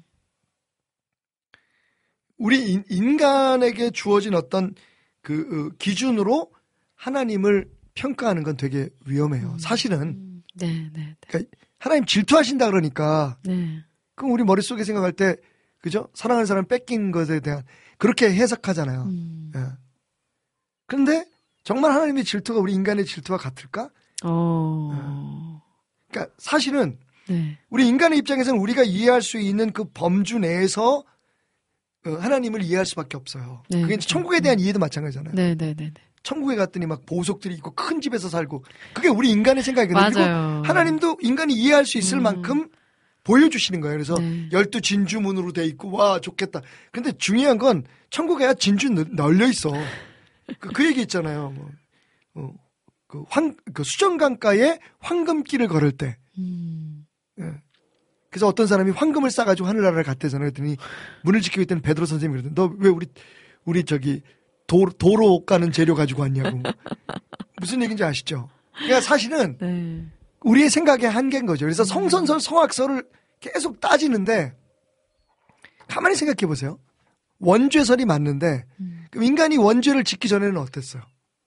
우리 인, 인간에게 주어진 어떤 그 어, 기준으로 하나님을 평가하는 건 되게 위험해요. 음. 사실은 음. 네, 네, 네. 그러니까 하나님 질투하신다 그러니까 네. 그럼 우리 머릿속에 생각할 때 그죠? 사랑하는 사람 뺏긴 것에 대한 그렇게 해석하잖아요. 음. 예. 그런데 정말 하나님의 질투가 우리 인간의 질투와 같을까? 어. 그러니까 사실은 네. 우리 인간의 입장에서는 우리가 이해할 수 있는 그 범주 내에서 어, 하나님을 이해할 수밖에 없어요. 네. 그게 이제 천국에 대한 이해도 마찬가지잖아요. 네, 네, 네, 네. 천국에 갔더니 막 보석들이 있고 큰 집에서 살고 그게 우리 인간의 생각이거든요. 맞아요. 그리고 하나님도 인간이 이해할 수 있을 음. 만큼 보여주시는 거예요. 그래서 네. 열두 진주문으로 돼 있고 와 좋겠다. 근데 중요한 건 천국에 진주 널려 있어. 그, 그 얘기 있잖아요. 뭐, 어, 그 황, 그 수정강가에 황금길을 걸을 때. 음. 예. 그래서 어떤 사람이 황금을 싸가지고 하늘나라를 갔대잖아요. 그랬더니 문을 지키고 있던 베드로 선생님이 그러더니 너 왜 우리 우리 저기 도, 도로 가는 재료 가지고 왔냐고. 무슨 얘기인지 아시죠? 그러니까 사실은 네. 우리의 생각의 한계인 거죠. 그래서 성선설, 성악설을 계속 따지는데 가만히 생각해 보세요. 원죄설이 맞는데 음. 그럼 인간이 원죄를 짓기 전에는 어땠어요?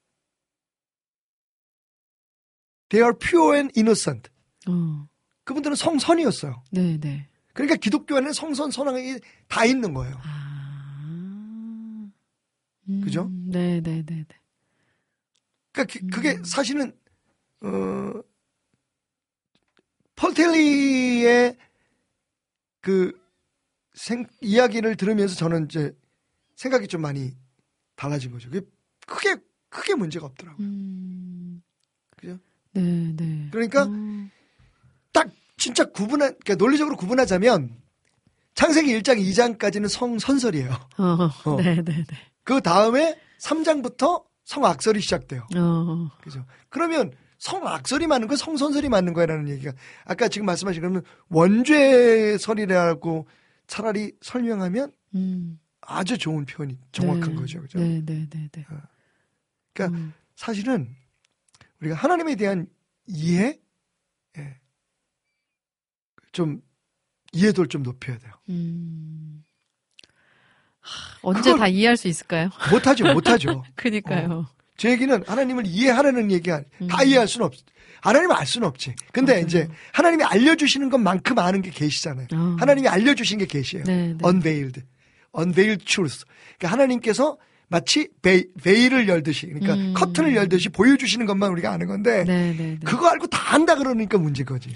They are pure and innocent. 어. 그분들은 성선이었어요. 네, 네. 그러니까 기독교 안에는 성선, 선악이 다 있는 거예요. 아. 음. 그죠? 네, 네, 네, 네. 그러니까 그, 그게 사실은 어, 폴텔리의 그 생, 이야기를 들으면서 저는 이제 생각이 좀 많이 달라진 거죠. 그게 크게 크게 문제가 없더라고요. 음. 그죠? 네, 네. 그러니까 음. 딱 진짜 구분하, 그러니까 논리적으로 구분하자면 창세기 일 장 이 장까지는 성선설이에요. 어. 어. 네, 네, 네. 그 다음에 삼 장부터 성악설이 시작돼요. 어. 그죠? 그러면 성악설이 맞는 거야, 성선설이 맞는 거야라는 얘기가 아까 지금 말씀하신 그러면 원죄설이라고 차라리 설명하면 음. 아주 좋은 표현이 정확한 네. 거죠. 그죠? 네, 네, 네, 네. 그러니까 음. 사실은 우리가 하나님에 대한 이해, 예. 좀 이해도를 좀 높여야 돼요. 음. 하, 언제 그걸- 다 이해할 수 있을까요? 못하죠, 못하죠. 그니까요. 제 얘기는 하나님을 이해하라는 얘기가 다 음. 이해할 수는 없. 하나님을 알 수는 없지. 근데 맞아요. 이제 하나님이 알려주시는 것만큼 아는 게 계시잖아요. 어. 하나님이 알려주신 게 계시예요. 네, 네. unveiled, unveiled truth. 그러니까 하나님께서 마치 베, 베일을 열듯이, 그러니까 음. 커튼을 열듯이 보여주시는 것만 우리가 아는 건데 네, 네, 네. 그거 알고 다 안다 그러니까 문제인 거지.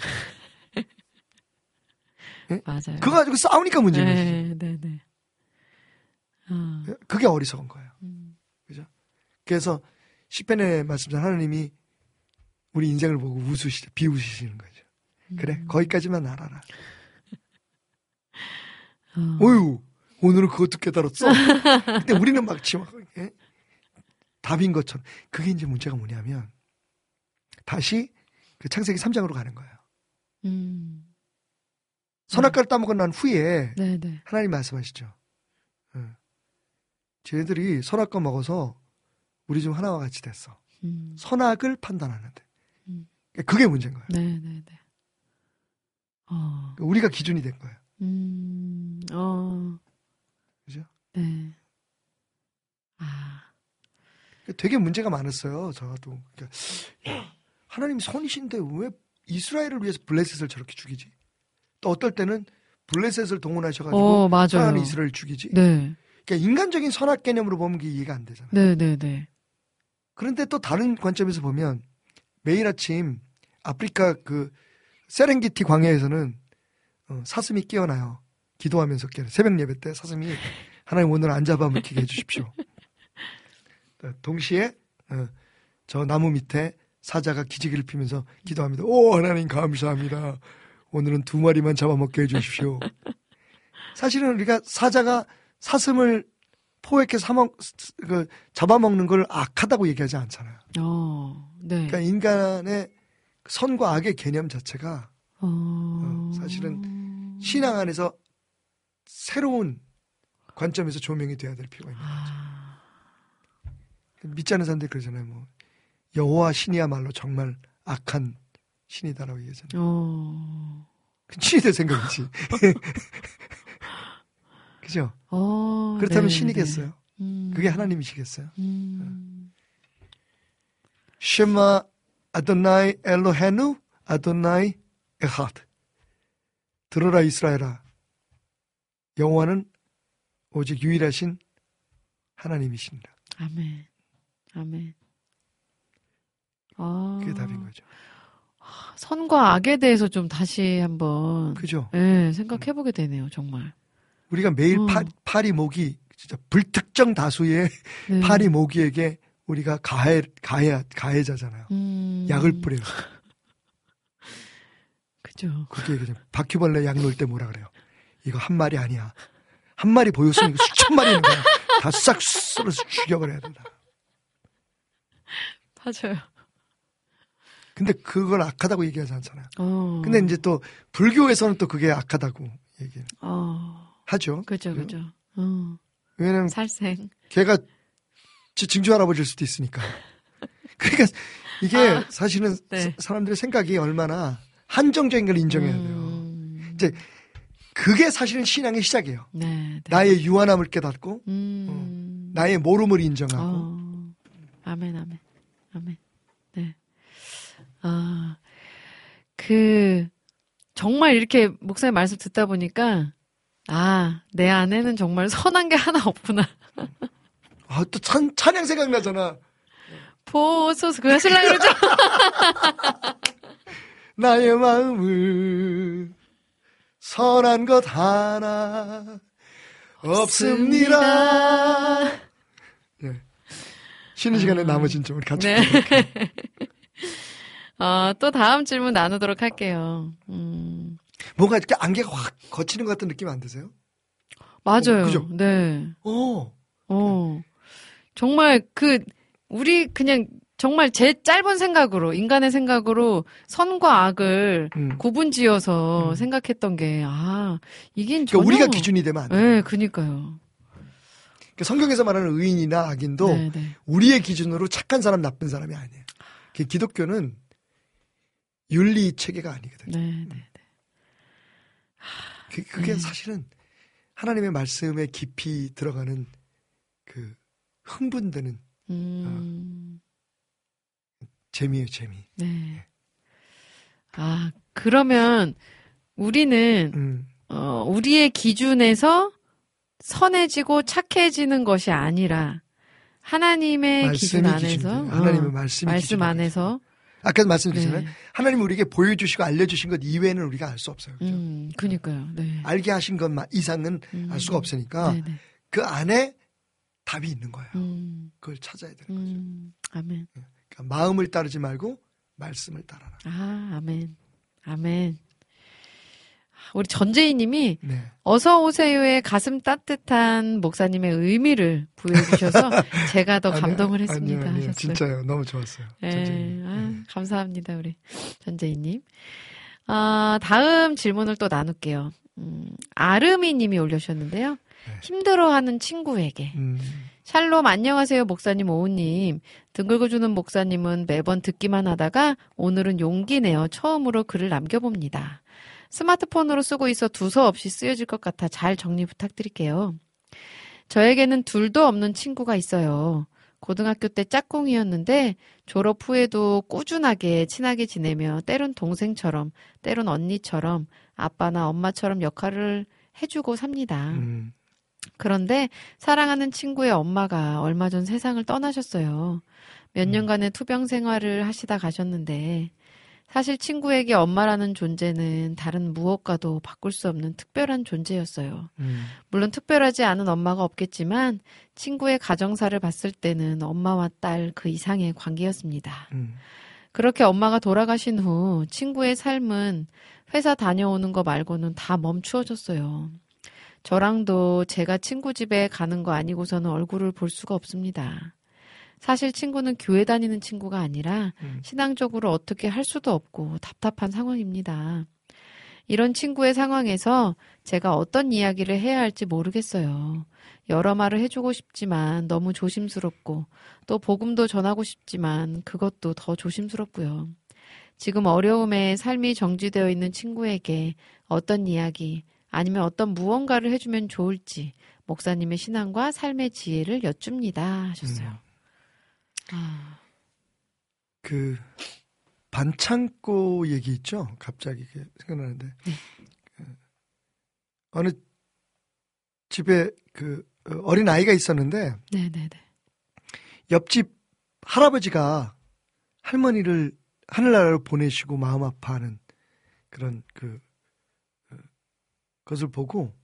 맞아요. 그거 가지고 싸우니까 문제인 거지. 네, 네, 네. 아, 그게 어리석은 거예요. 음. 그죠? 그래서 시편의 말씀처럼 하나님이 우리 인생을 보고 웃으시, 비웃으시는 거죠. 그래, 음. 거기까지만 알아라. 어. 어휴, 오늘은 그것도 깨달았어. 근데 우리는 막 지금 예? 답인 것처럼. 그게 이제 문제가 뭐냐면 다시 그 창세기 삼 장으로 가는 거예요. 음. 선악과를 따먹은 난 후에 네, 네. 하나님 말씀하시죠. 응. 쟤네들이 선악과 먹어서 우리 중 하나와 같이 됐어. 음. 선악을 판단하는데. 음. 그게 문제인 거예요. 네, 네, 네. 어. 우리가 기준이 된 거예요. 음. 어. 그죠? 네. 아. 되게 문제가 많았어요. 저도. 그러니까 하나님 선이신데 왜 이스라엘을 위해서 블레셋을 저렇게 죽이지? 또 어떨 때는 블레셋을 동원하셔가지고 어, 맞아요. 사랑하는 이스라엘을 죽이지? 네. 그러니까 인간적인 선악 개념으로 보면 그게 이해가 안 되잖아요. 네, 네, 네. 그런데 또 다른 관점에서 보면 매일 아침 아프리카 그 세렝게티 광야에서는 어, 사슴이 깨어나요. 기도하면서 깨어나요. 새벽 예배 때 사슴이 하나님 오늘 안 잡아먹히게 해주십시오. 동시에 어, 저 나무 밑에 사자가 기지개를 피면서 기도합니다. 오 하나님 감사합니다. 오늘은 두 마리만 잡아먹게 해주십시오. 사실은 우리가 사자가 사슴을 포획해서 사먹, 그, 잡아먹는 걸 악하다고 얘기하지 않잖아요. 어, 네. 그러니까 인간의 선과 악의 개념 자체가 어... 어, 사실은 신앙 안에서 새로운 관점에서 조명이 돼야 될 필요가 있는 거죠. 아... 믿지 않는 사람들이 그러잖아요. 뭐 여호와 신이야말로 정말 악한 신이다라고 얘기하잖아요. 어... 그 신이 될 생각이지. 그죠? 어... 그렇다면 네, 신이겠어요? 네. 음... 그게 하나님이시겠어요? 음... 쉐마 아도나이 엘로헤누 아도나이 에하드. 들어라 이스라엘아. 여호와는 오직 유일하신 하나님이십니다. 아멘. 아멘. 아... 그게 답인 거죠. 선과 악에 대해서 좀 다시 한번 그죠? 네, 생각해보게 되네요. 정말. 우리가 매일 어. 파, 파리 모기 진짜 불특정 다수의 네. 파리 모기에게 우리가 가해 가해 가해자잖아요. 음... 약을 뿌려요. 그죠. 그게 그냥 바퀴벌레 약 놓을 때 뭐라 그래요? 이거 한 마리 아니야. 한 마리 보였으면 이거 수천 마리 있는 거야. 다 싹 썰어서 죽여버려야 된다. 맞아요. 근데 그걸 악하다고 얘기하지 않잖아요. 어. 근데 이제 또 불교에서는 또 그게 악하다고 얘기를 어. 하죠. 그죠, 그죠. 어. 왜냐면 살생. 걔가 지- 증조 할아버지일 수도 있으니까. 그러니까 이게 아, 사실은 네. 사- 사람들의 생각이 얼마나 한정적인 걸 인정해야 돼요. 음. 이제 그게 사실은 신앙의 시작이에요. 네, 네. 나의 유한함을 깨닫고 음. 나의 모름을 인정하고 어. 아멘, 아멘, 아멘. 네. 아, 그, 정말 이렇게 목사님 말씀 듣다 보니까, 아, 내 안에는 정말 선한 게 하나 없구나. 아, 또 찬, 찬양 생각나잖아. 보소서, 그거 하실라 그러죠? 나의 마음을 선한 것 하나 없습니다. 네. 쉬는 시간에 나머지는 좀 우리 같이 네. 어, 또 다음 질문 나누도록 할게요. 음. 뭔가 이렇게 안개가 확 거치는 것 같은 느낌 안 드세요? 맞아요. 어, 그죠? 네. 어. 어. 정말 그, 우리 그냥 정말 제 짧은 생각으로, 인간의 생각으로 선과 악을 음. 구분 지어서 음. 생각했던 게, 아, 이긴 그러니까 전혀. 우리가 기준이 되면 안 돼요. 네, 그니까요. 그러니까 성경에서 말하는 의인이나 악인도 네, 네. 우리의 기준으로 착한 사람, 나쁜 사람이 아니에요. 그 기독교는 윤리 체계가 아니거든요. 네, 네, 네. 그, 그게 네. 사실은 하나님의 말씀에 깊이 들어가는 그 흥분되는 음, 재미예요, 재미. 네. 아, 그러면 우리는, 음. 어, 우리의 기준에서 선해지고 착해지는 것이 아니라 하나님의 기준 말씀이 안에서, 기준이에요. 하나님의 어, 말씀이 말씀 기준이에요. 안에서, 아까 말씀드렸잖아요. 네. 하나님 우리에게 보여주시고 알려주신 것 이외에는 우리가 알 수 없어요. 그죠? 음, 그니까요. 네. 알게 하신 것 이상은 음. 알 수가 없으니까 네, 네. 그 안에 답이 있는 거예요. 음, 그걸 찾아야 되는 거죠. 음, 아멘. 그러니까 마음을 따르지 말고 말씀을 따라라. 아, 아멘. 아멘. 우리 전재희 님이 네. 어서 오세요의 가슴 따뜻한 목사님의 의미를 부여해 주셔서 제가 더 감동을 아니요, 했습니다. 아니요, 아니요. 하셨어요. 진짜요. 너무 좋았어요. 네, 전재희님. 아, 감사합니다, 우리 전재희 님. 아, 다음 질문을 또 나눌게요. 음, 아르미 님이 올려주셨는데요. 네. 힘들어하는 친구에게. 음, 샬롬 안녕하세요 목사님 오우님. 등 긁어주는 목사님은 매번 듣기만 하다가 오늘은 용기 내어 처음으로 글을 남겨봅니다. 스마트폰으로 쓰고 있어 두서 없이 쓰여질 것 같아 잘 정리 부탁드릴게요. 저에게는 둘도 없는 친구가 있어요. 고등학교 때 짝꿍이었는데 졸업 후에도 꾸준하게 친하게 지내며 때론 동생처럼 때론 언니처럼 아빠나 엄마처럼 역할을 해주고 삽니다. 음. 그런데 사랑하는 친구의 엄마가 얼마 전 세상을 떠나셨어요. 몇 년간의 투병 생활을 하시다 가셨는데 사실 친구에게 엄마라는 존재는 다른 무엇과도 바꿀 수 없는 특별한 존재였어요. 음. 물론 특별하지 않은 엄마가 없겠지만 친구의 가정사를 봤을 때는 엄마와 딸 그 이상의 관계였습니다. 음. 그렇게 엄마가 돌아가신 후 친구의 삶은 회사 다녀오는 거 말고는 다 멈추어졌어요. 저랑도 제가 친구 집에 가는 거 아니고서는 얼굴을 볼 수가 없습니다. 사실 친구는 교회 다니는 친구가 아니라 음. 신앙적으로 어떻게 할 수도 없고 답답한 상황입니다. 이런 친구의 상황에서 제가 어떤 이야기를 해야 할지 모르겠어요. 여러 말을 해주고 싶지만 너무 조심스럽고 또 복음도 전하고 싶지만 그것도 더 조심스럽고요. 지금 어려움에 삶이 정지되어 있는 친구에게 어떤 이야기 아니면 어떤 무언가를 해주면 좋을지 목사님의 신앙과 삶의 지혜를 여쭙니다 하셨어요. 음. 아. 그 반창고 얘기 있죠? 갑자기 생각나는데 네. 그 어느 집에 그 어린 아이가 있었는데 네네네. 옆집 할아버지가 할머니를 하늘나라로 보내시고 마음 아파하는 그런 그 것을 보고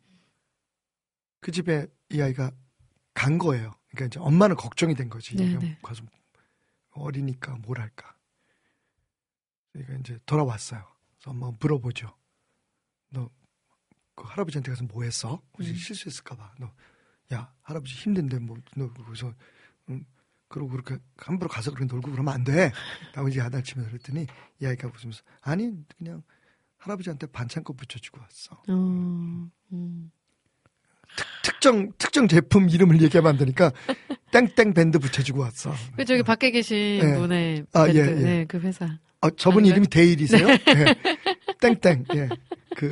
그 집에 이 아이가 간 거예요. 그러니까 이제 엄마는 걱정이 된 거지. 네네. 가서 어리니까 뭘 할까. 그러니까 이제 돌아왔어요. 그래서 엄마가 물어보죠. 너 그 할아버지한테 가서 뭐 했어? 혹시 음. 실수했을까봐. 너, 야 할아버지 힘든데 뭐 너 거기서 응? 그러고 그렇게 함부로 가서 그렇게 놀고 그러면 안 돼. 라고 이제 야단치면서 그랬더니 이 아이가 웃으면서 아니 그냥 할아버지한테 반창고 붙여주고 왔어. 어, 음. 특, 특정 특정 제품 이름을 얘기하면 안 되니까 땡땡 밴드 붙여주고 왔어. 그 저기 밖에 계신 네. 분의 아, 밴드, 예, 예. 네, 그 회사. 아, 저분 아닌가요? 이름이 데일이세요? 네. 예. 땡땡. 예. 그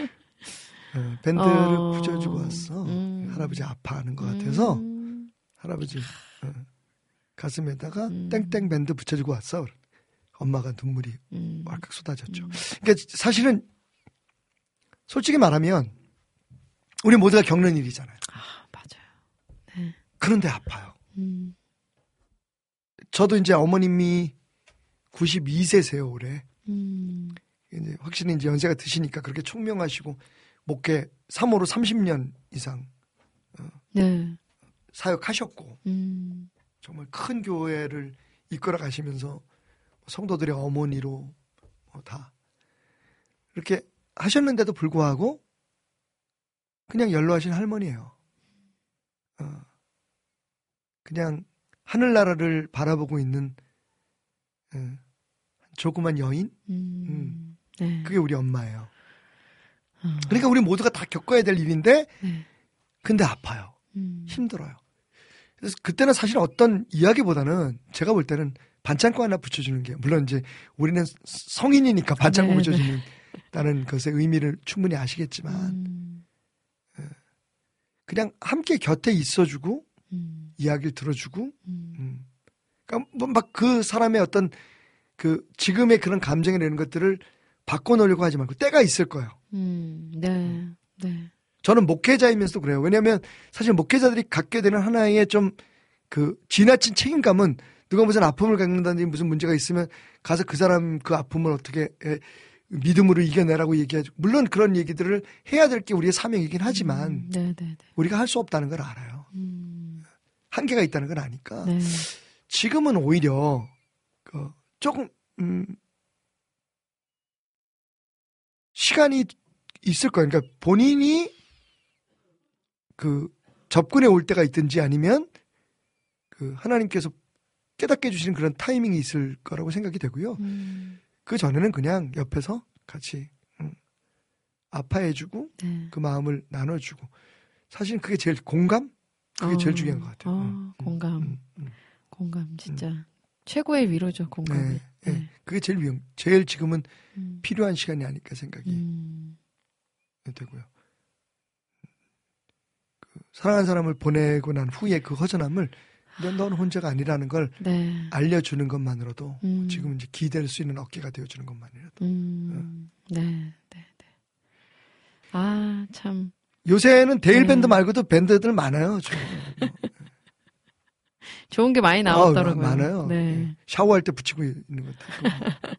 어, 밴드를 어, 붙여주고 왔어. 음. 할아버지 아파하는 것 같아서 음. 할아버지 어, 가슴에다가 음. 땡땡 밴드 붙여주고 왔어. 엄마가 눈물이 음. 왈칵 쏟아졌죠. 음. 그러니까 사실은 솔직히 말하면 우리 모두가 겪는 일이잖아요. 아, 맞아요. 네. 그런데 아파요. 음. 저도 이제 어머님이 구십이 세세요 올해. 음. 이제 확실히 이제 연세가 드시니까 그렇게 총명하시고 목회 삼호로 삼십 년 이상 네. 사역하셨고 음. 정말 큰 교회를 이끌어 가시면서 성도들의 어머니로 뭐 다 이렇게 하셨는데도 불구하고 그냥 연로하신 할머니예요. 어, 그냥 하늘나라를 바라보고 있는 어, 조그만 여인? 음. 음. 네. 그게 우리 엄마예요. 어. 그러니까 우리 모두가 다 겪어야 될 일인데 네. 근데 아파요. 음. 힘들어요. 그래서 그때는 사실 어떤 이야기보다는 제가 볼 때는 반창고 하나 붙여주는 게 물론 이제 우리는 성인이니까 반창고 네, 붙여주는다는 것의 의미를 충분히 아시겠지만 음. 그냥 함께 곁에 있어주고 음. 이야기를 들어주고 음. 음. 그러니까 뭐 막 그 사람의 어떤 그 지금의 그런 감정이라는 것들을 바꿔놓으려고 하지 말고 때가 있을 거예요. 음. 네. 네. 저는 목회자이면서도 그래요. 왜냐하면 사실 목회자들이 갖게 되는 하나의 좀 그 지나친 책임감은 누가 무슨 아픔을 겪는다든지 무슨 문제가 있으면 가서 그 사람 그 아픔을 어떻게 에, 믿음으로 이겨내라고 얘기하죠. 물론 그런 얘기들을 해야 될 게 우리의 사명이긴 하지만 음. 네, 네, 네. 우리가 할 수 없다는 걸 알아요. 음. 한계가 있다는 걸 아니까. 네. 지금은 오히려 그 조금 음 시간이 있을 거예요. 그러니까 본인이 그 접근해 올 때가 있든지 아니면 그 하나님께서 깨닫게 해주시는 그런 타이밍이 있을 거라고 생각이 되고요. 음. 그 전에는 그냥 옆에서 같이 음, 아파해주고 네. 그 마음을 나눠주고 사실 그게 제일 공감? 그게 어. 제일 중요한 것 같아요. 어, 음, 공감. 음, 음. 공감 진짜 최고의 위로죠. 공감이. 네, 네. 네. 그게 제일 위험, 제일 지금은 음. 필요한 시간이 아닐까 생각이 음. 되고요. 그 사랑하는 사람을 보내고 난 후에 그 허전함을 너는 혼자가 아니라는 걸 네. 알려주는 것만으로도 음. 지금 이제 기댈 수 있는 어깨가 되어주는 것만이라도. 음. 네, 네, 네. 아, 참. 요새는 데일 네. 밴드 말고도 밴드들 많아요. 좀. 좋은 게 많이 나오더라고요. 아, 많아요. 네. 네. 샤워할 때 붙이고 있는 것도 있고.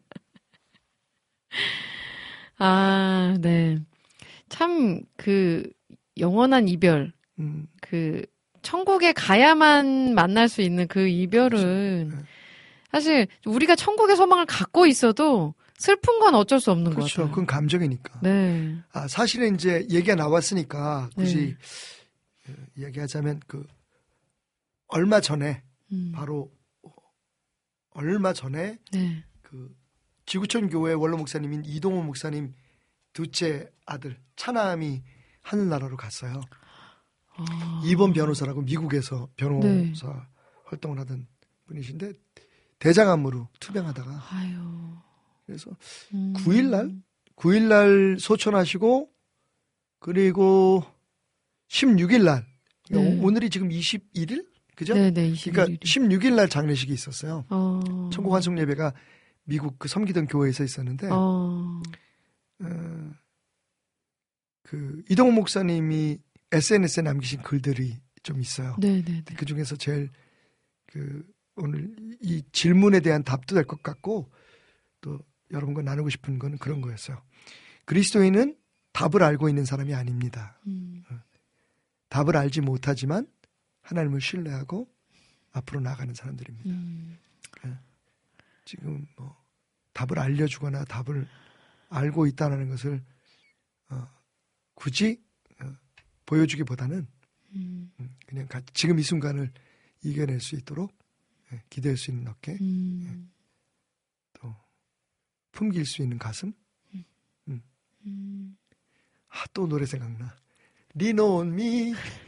아, 네. 참, 그, 영원한 이별, 음. 그, 천국에 가야만 만날 수 있는 그 이별은, 그렇죠. 네. 사실, 우리가 천국의 소망을 갖고 있어도 슬픈 건 어쩔 수 없는 그렇죠. 것 같아요. 그건 감정이니까. 네. 아, 사실은 이제 얘기가 나왔으니까 굳이 네. 어, 이야기하자면 그, 얼마 전에, 음. 바로, 어, 얼마 전에, 네. 그, 지구촌 교회 원로 목사님인 이동호 목사님 둘째 아들 차남이 하늘나라로 갔어요. 아. 이번 변호사라고 미국에서 변호사 네. 활동을 하던 분이신데 대장암으로 투병하다가 아유. 그래서 음. 구일날 구일날 소천하시고 그리고 십육일날 네. 오늘이 지금 이십일일 그죠? 네네, 이십일 일이. 그러니까 십육일날 장례식이 있었어요. 어. 천국 환송 예배가 미국 그 섬기던 교회에서 있었는데 어. 어, 그 이동호 목사님이 에스엔에스에 남기신 글들이 좀 있어요. 네네네. 그 중에서 제일 그 오늘 이 질문에 대한 답도 될 것 같고 또 여러분과 나누고 싶은 거는 그런 거였어요. 그리스도인은 답을 알고 있는 사람이 아닙니다. 음. 답을 알지 못하지만 하나님을 신뢰하고 앞으로 나가는 사람들입니다. 음. 지금 뭐 답을 알려주거나 답을 알고 있다는 것을 어, 굳이 어, 보여주기보다는 음. 그냥 가, 지금 이 순간을 이겨낼 수 있도록 예, 기댈 수 있는 어깨, 음. 또 품길 수 있는 가슴. 음. 음. 아, 또 노래 생각나. Lean on me.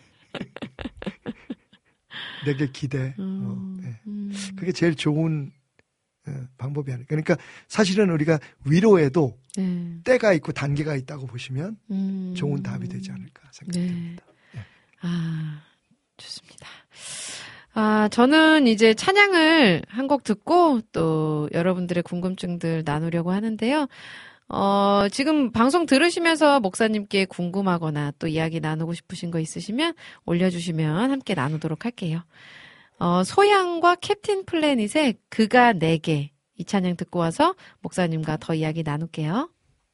내게 기대. 음. 어, 예. 음. 그게 제일 좋은 어, 방법이 아닐까. 그러니까 사실은 우리가 위로에도 네. 때가 있고 단계가 있다고 보시면 음. 좋은 답이 되지 않을까 생각됩니다. 네. 아, 좋습니다. 아, 저는 이제 찬양을 한 곡 듣고 또 여러분들의 궁금증들 나누려고 하는데요. 어, 지금 방송 들으시면서 목사님께 궁금하거나 또 이야기 나누고 싶으신 거 있으시면 올려주시면 함께 나누도록 할게요. 어, 소양과 캡틴 플래닛의 그가 내게 이 찬양 듣고 와서 목사님과 더 이야기 나눌게요.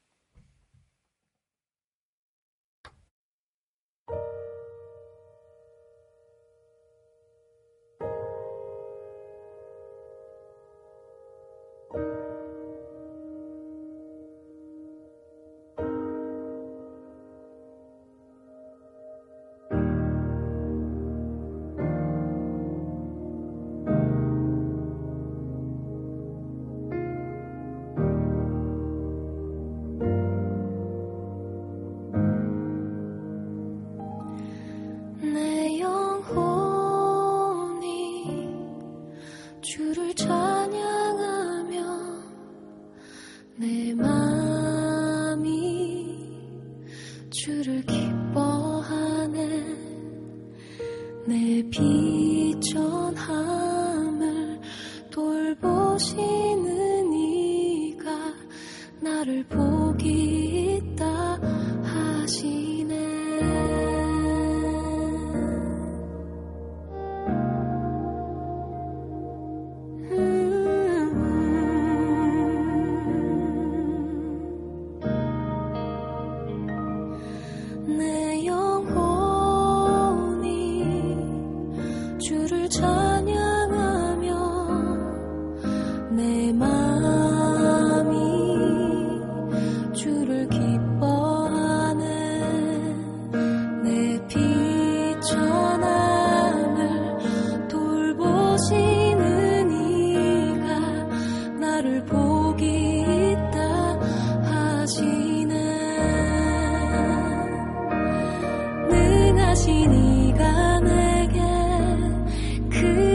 내 영혼이 주를 찬양하며 내 마음이 주를 기뻐하네 내 비천함을 돌보시는 이가 나를 복이 있다 하시네 내 영혼이 주를 찬양하며 내 마음이 주를 기뻐하네 내 비천함을 돌보시는 이가 나를 복이 있다 하시네 능하신 이가 내게 그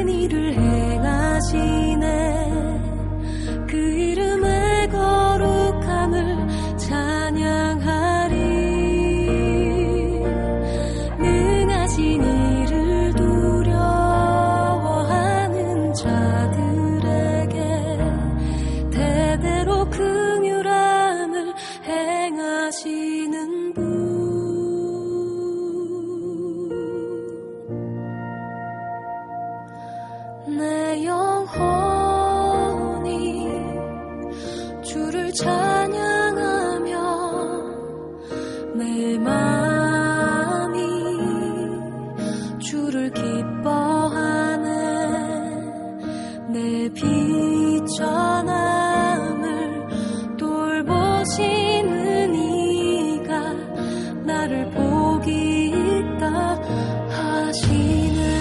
영혼이 주를 찬양하며 내 마음이 주를 기뻐하네. 내 비천함을 돌보시는 이가 나를 복이 있다 하시네.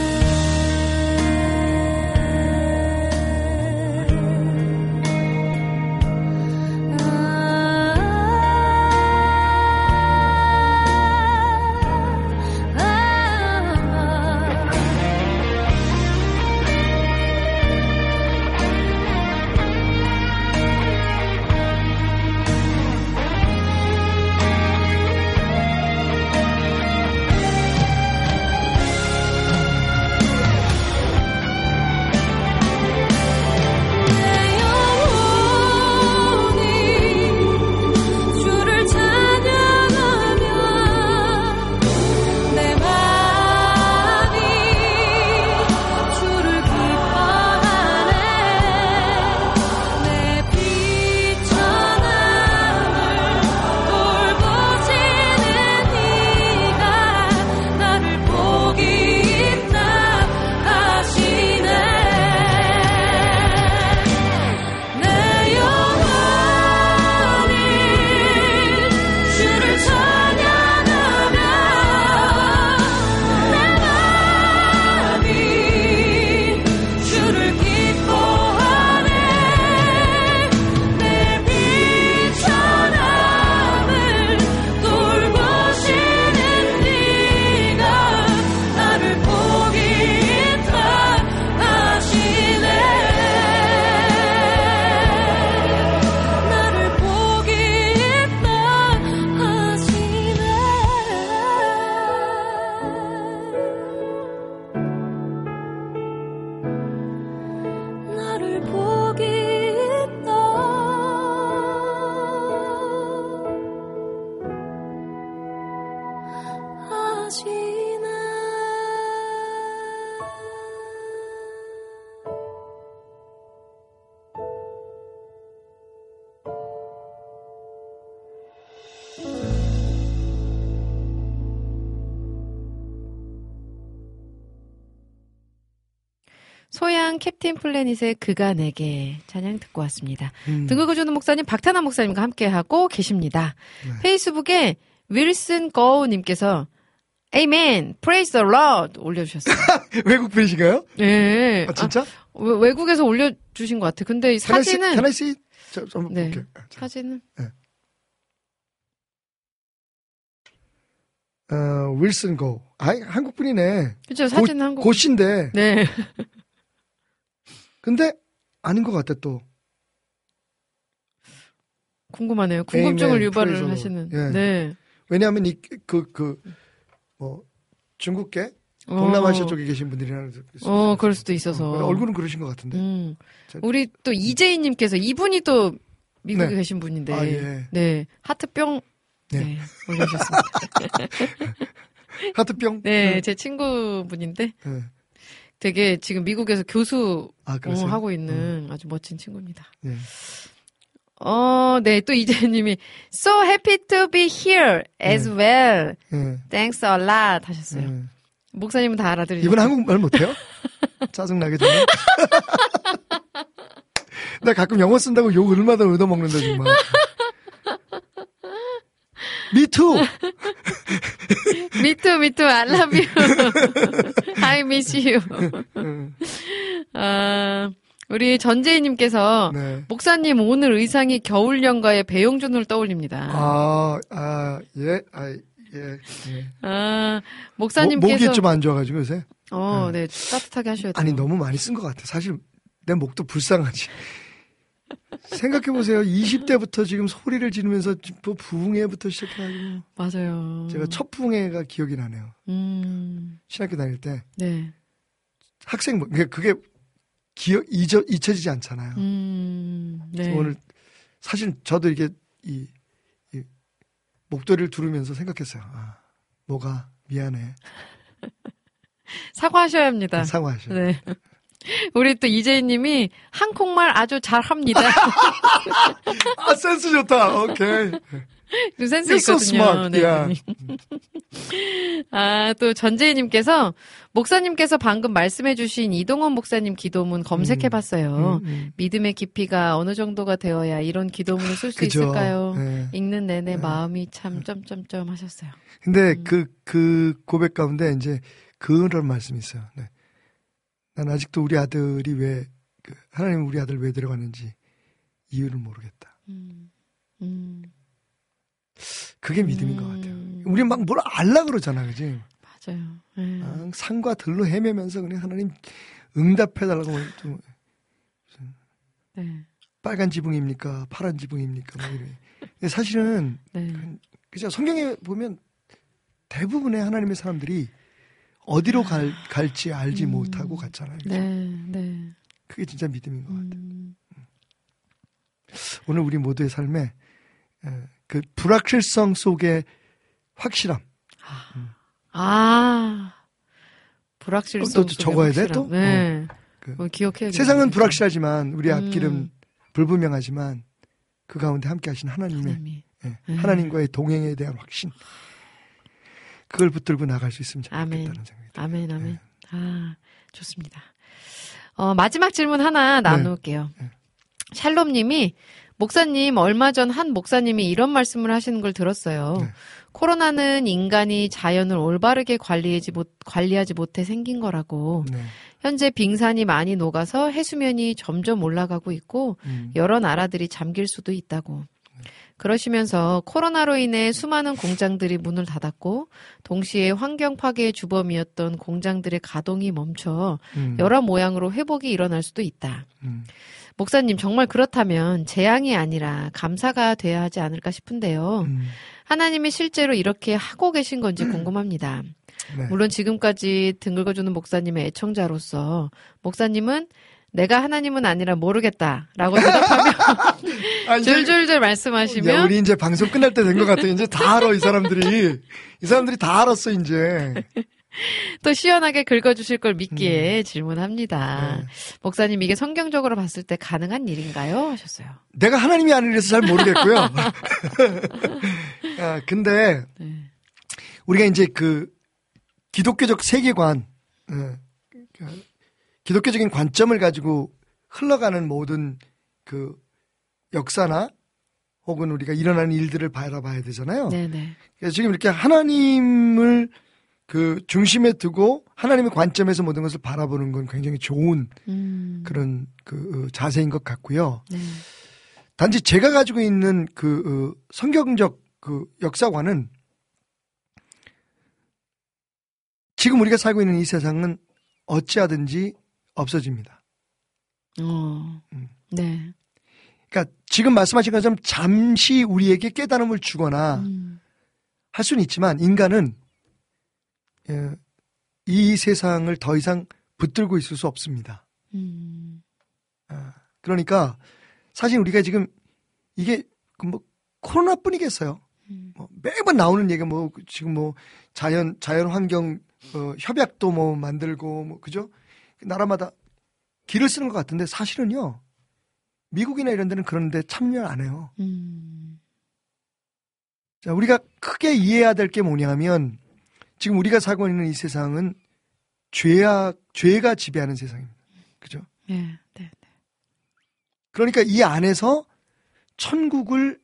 소양 캡틴 플래닛의 그가 내게 찬양 듣고 왔습니다. 음. 등극을 주는 목사님 박태남 목사님과 함께하고 계십니다. 네. 페이스북에 윌슨 거우님께서 Amen, Praise the Lord 올려주셨어요. 외국 분이신가요? 네. 아, 진짜? 아, 외국에서 올려주신 것 같아요. 근데 이 사진은 Can I see? 저, 저 한번 네. 볼게요. 사진은 네. 어, 윌슨 고. 아, 한국 분이네. 그죠? 사진은 한국. 고씨인데. 네. 근데 아닌 것 같아 또. 궁금하네요. 궁금증을 Amen, 유발을 praise 하시는. the Lord. 예. 네. 왜냐하면 이 그 그 뭐 중국계 동남아시아 쪽에 계신 분들이나 어, 그럴 수도 있어서. 어, 얼굴은 그러신 것 같은데. 음. 우리 또 이재희님께서 이분이 또 미국에 네. 계신 분인데, 아, 예. 네 하트병 네. 네, 올려주셨습니다. 하트병. 네, 제 친구분인데 네. 되게 지금 미국에서 교수 아, 어, 그러세요? 하고 있는 아주 멋진 친구입니다. 네. 어, 네, 또 이재희님이 So happy to be here as 네. well. 네. Thanks a lot 하셨어요. 네. 목사님은 다 알아들으셨죠? 이분 한국말 못해요? 짜증나게 정말. 나 가끔 영어 쓴다고 욕 얼마나 얻어먹는다 정말. Me too. Me too, me too. I love you. I miss you. 아, 우리 전재희님께서 네. 목사님 오늘 의상이 겨울연가의 배용준을 떠올립니다. 아, 아, 예, 아, 예, 예. 아, 모, 목사님께서 목이 좀 안 좋아가지고 요새. 어, 네, 따뜻하게 하셔야 돼요. 아니 너무 많이 쓴 것 같아. 사실 내 목도 불쌍하지. 생각해보세요. 이십 대부터 지금 소리를 지르면서 뭐 부흥회부터 시작해가지고. 맞아요. 제가 첫 부흥회가 기억이 나네요. 음, 신학교 다닐 때. 네. 학생, 그게, 그게 기억, 잊어, 잊혀지지 않잖아요. 음, 네. 오늘 사실 저도 이게 이, 이 목도리를 두르면서 생각했어요. 아, 뭐가 미안해. 사과하셔야 합니다. 사과하셔요. 네. 우리 또 이재희님이 한국말 아주 잘합니다. 아, 센스 좋다. 오케이. 좀 센스 You're so 있거든요. smart. 네. Yeah. 아, 또 전재희님께서 목사님께서 방금 말씀해주신 이동원 목사님 기도문 검색해봤어요. 음, 음. 믿음의 깊이가 어느 정도가 되어야 이런 기도문을 쓸 수 그죠. 있을까요? 네. 읽는 내내 네. 마음이 참 점점점 하셨어요. 근데 음. 그, 그 고백 가운데 이제 그런 말씀이 있어요. 네. 난 아직도 우리 아들이 왜, 그 하나님 우리 아들 왜 데려갔는지 이유를 모르겠다. 음. 음. 그게 믿음인 음. 것 같아요. 우리 막 뭘 알라 그러잖아, 그지? 맞아요. 네. 아, 산과 들로 헤매면서 그냥 하나님 응답해달라고 좀 네. 빨간 지붕입니까? 파란 지붕입니까? 막 이래. 근데 사실은 네. 그죠? 성경에 보면 대부분의 하나님의 사람들이 어디로 갈, 갈지 알지 음. 못하고 갔잖아요. 그죠? 네. 네. 그게 진짜 믿음인 것 같아요. 음. 오늘 우리 모두의 삶에 그 불확실성 속의 확실함. 아, 불확실성. 또 적어야 돼, 또? 네. 어. 그 뭐 기억해야 세상은 불확실하지만 우리 앞길은 음. 불분명하지만 그 가운데 함께 하신 하나님의 하나님이. 예, 음. 하나님과의 동행에 대한 확신. 그걸 붙들고 나갈 수 있으면 아멘. 좋겠다는 생각이 들어요. 아멘, 아멘. 네. 아, 좋습니다. 어, 마지막 질문 하나 나눌게요. 네. 샬롬 님이 목사님, 얼마 전 한 목사님이 이런 말씀을 하시는 걸 들었어요. 네. 코로나는 인간이 자연을 올바르게 관리하지, 못, 관리하지 못해 생긴 거라고. 네. 현재 빙산이 많이 녹아서 해수면이 점점 올라가고 있고 음. 여러 나라들이 잠길 수도 있다고. 그러시면서 코로나로 인해 수많은 공장들이 문을 닫았고 동시에 환경 파괴의 주범이었던 공장들의 가동이 멈춰 음. 여러 모양으로 회복이 일어날 수도 있다. 음. 목사님, 정말 그렇다면 재앙이 아니라 감사가 돼야 하지 않을까 싶은데요. 음. 하나님이 실제로 이렇게 하고 계신 건지 궁금합니다. 네. 물론 지금까지 등 긁어주는 목사님의 애청자로서 목사님은 내가 하나님은 아니라 모르겠다라고 대답하며 아, 이제- 줄줄줄 야, 말씀하시면 우리 이제 방송 끝날 때 된 것 같아. 이제 다 알아, 이 사람들이. 이 사람들이 다 알았어, 이제. 또 시원하게 긁어주실 걸 믿기에 질문합니다. 네. 목사님, 이게 성경적으로 봤을 때 가능한 일인가요? 하셨어요. 내가 하나님이 아니라서 잘 모르겠고요. 아, 근데 네. 우리가 이제 그 기독교적 세계관, 어, 그 기독교적인 관점을 가지고 흘러가는 모든 그 역사나 혹은 우리가 일어나는 일들을 바라봐야 되잖아요. 네네. 그래서 지금 이렇게 하나님을 그 중심에 두고 하나님의 관점에서 모든 것을 바라보는 건 굉장히 좋은 음. 그런 그 자세인 것 같고요. 네. 단지 제가 가지고 있는 그 어, 성경적 그 역사관은 지금 우리가 살고 있는 이 세상은 어찌하든지 없어집니다. 어. 음. 네. 그러니까 지금 말씀하신 것처럼 잠시 우리에게 깨달음을 주거나 음. 할 수는 있지만 인간은 예, 이 세상을 더 이상 붙들고 있을 수 없습니다. 음. 아, 그러니까 사실 우리가 지금 이게 그 뭐 코로나뿐이겠어요. 음. 뭐 매번 나오는 얘기가 뭐 지금 뭐 자연 자연 환경 어, 협약도 뭐 만들고 뭐 그죠? 나라마다 길을 쓰는 것 같은데 사실은요 미국이나 이런 데는 그런데 참여 안 해요. 음. 자, 우리가 크게 이해해야 될 게 뭐냐면 지금 우리가 살고 있는 이 세상은 죄악 죄가 지배하는 세상입니다. 그죠? 네. 네. 네. 그러니까 이 안에서 천국을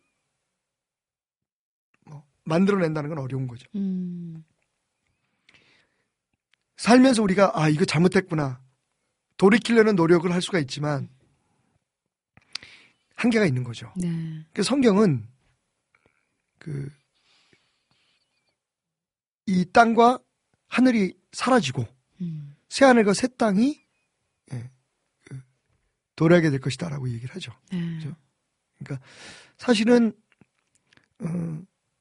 뭐 만들어낸다는 건 어려운 거죠. 음. 살면서 우리가 아 이거 잘못했구나 돌이키려는 노력을 할 수가 있지만 한계가 있는 거죠. 네. 그 성경은 그 이 땅과 하늘이 사라지고 음. 새 하늘과 새 땅이 예, 그 도래하게 될 것이다라고 얘기를 하죠. 네. 그죠? 그러니까 사실은 어,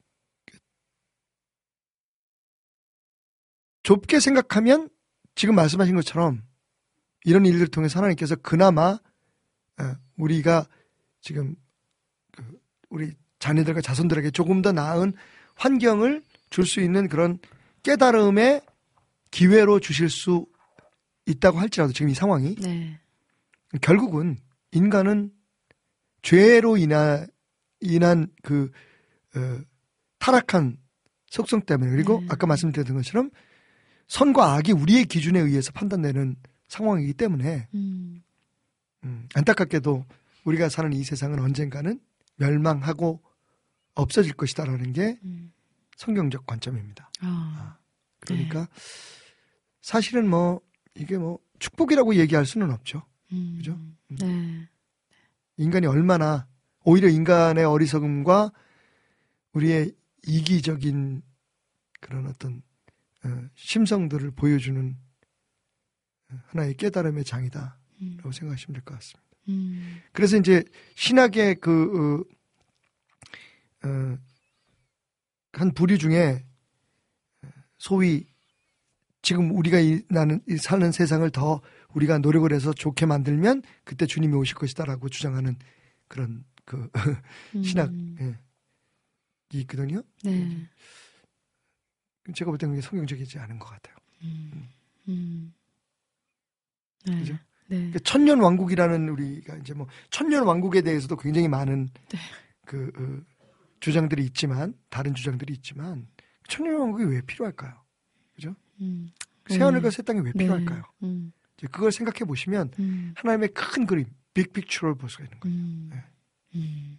좁게 생각하면 지금 말씀하신 것처럼 이런 일들을 통해서 하나님께서 그나마 어, 우리가 지금 그 우리 자녀들과 자손들에게 조금 더 나은 환경을 줄 수 있는 그런 깨달음의 기회로 주실 수 있다고 할지라도 지금 이 상황이 네. 결국은 인간은 죄로 인한 인한 그 어, 타락한 속성 때문에 그리고 네. 아까 말씀드렸던 것처럼 선과 악이 우리의 기준에 의해서 판단되는 상황이기 때문에 음. 음, 안타깝게도 우리가 사는 이 세상은 언젠가는 멸망하고 없어질 것이다라는 게 음. 성경적 관점입니다. 아. 그러니까 사실은 뭐 이게 뭐 축복이라고 얘기할 수는 없죠. 음. 그죠? 네. 인간이 얼마나 오히려 인간의 어리석음과 우리의 이기적인 그런 어떤 어, 심성들을 보여주는 하나의 깨달음의 장이다라고 음. 생각하시면 될 것 같습니다. 음. 그래서 이제 신학의 그 어, 어, 한 부류 중에 소위 지금 우리가 이, 나는 이 사는 세상을 더 우리가 노력을 해서 좋게 만들면 그때 주님이 오실 것이다라고 주장하는 그런 그 신학 음. 예, 이 있거든요. 네. 제가 볼 때는 그게 성경적이지 않은 것 같아요. 음. 음. 네. 그죠? 네. 그러니까 천년 왕국이라는 우리가 이제 뭐 천년 왕국에 대해서도 굉장히 많은 네. 그 어, 주장들이 있지만 다른 주장들이 있지만 천년 왕국이 왜 필요할까요? 그죠? 음. 새하늘과 네. 새 땅이 왜 네. 필요할까요? 음. 이제 그걸 생각해 보시면 음. 하나님의 큰 그림, 빅픽처를 볼 수가 있는 거예요. 음. 네. 음.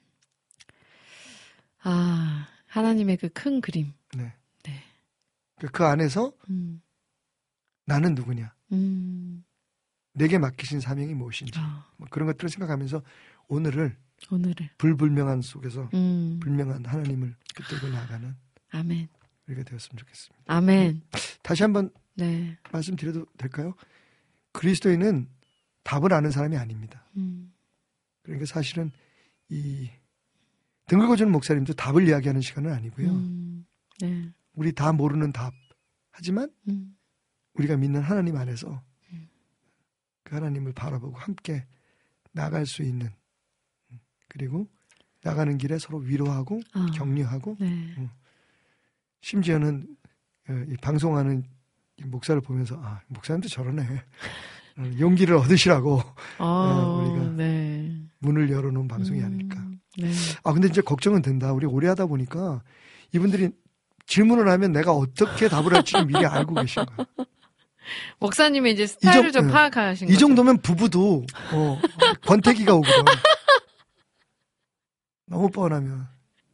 아, 하나님의 그 큰 그림. 네. 네. 그, 그 안에서 음. 나는 누구냐, 음. 내게 맡기신 사명이 무엇인지 아, 뭐 그런 것들을 생각하면서 오늘을 오늘을. 불불명한 속에서 음. 불명한 하나님을 붙들고 나가는 아멘. 우리가 되었으면 좋겠습니다. 아멘. 다시 한번 네. 말씀드려도 될까요? 그리스도인은 답을 아는 사람이 아닙니다. 음. 그러니까 사실은 이 등글거주는 목사님도 답을 이야기하는 시간은 아니고요. 음. 네. 우리 다 모르는 답. 하지만 음. 우리가 믿는 하나님 안에서 음. 그 하나님을 바라보고 함께 나갈 수 있는, 그리고 나가는 길에 서로 위로하고 아. 격려하고, 네. 심지어는 이 방송하는 이 목사를 보면서 아, 목사님도 저러네. 용기를 얻으시라고 아, 우리가 네. 문을 열어놓은 방송이 음. 아닐까. 네. 아, 근데 이제 걱정은 된다. 우리 오래 하다 보니까 이분들이 질문을 하면 내가 어떻게 답을 할지 미리 알고 계신 거야. 목사님의 이제 스타일을 이 정- 좀 네. 파악하신 이 거죠. 정도면 부부도 어, 권태기가 오거든. 너무 뻔하면.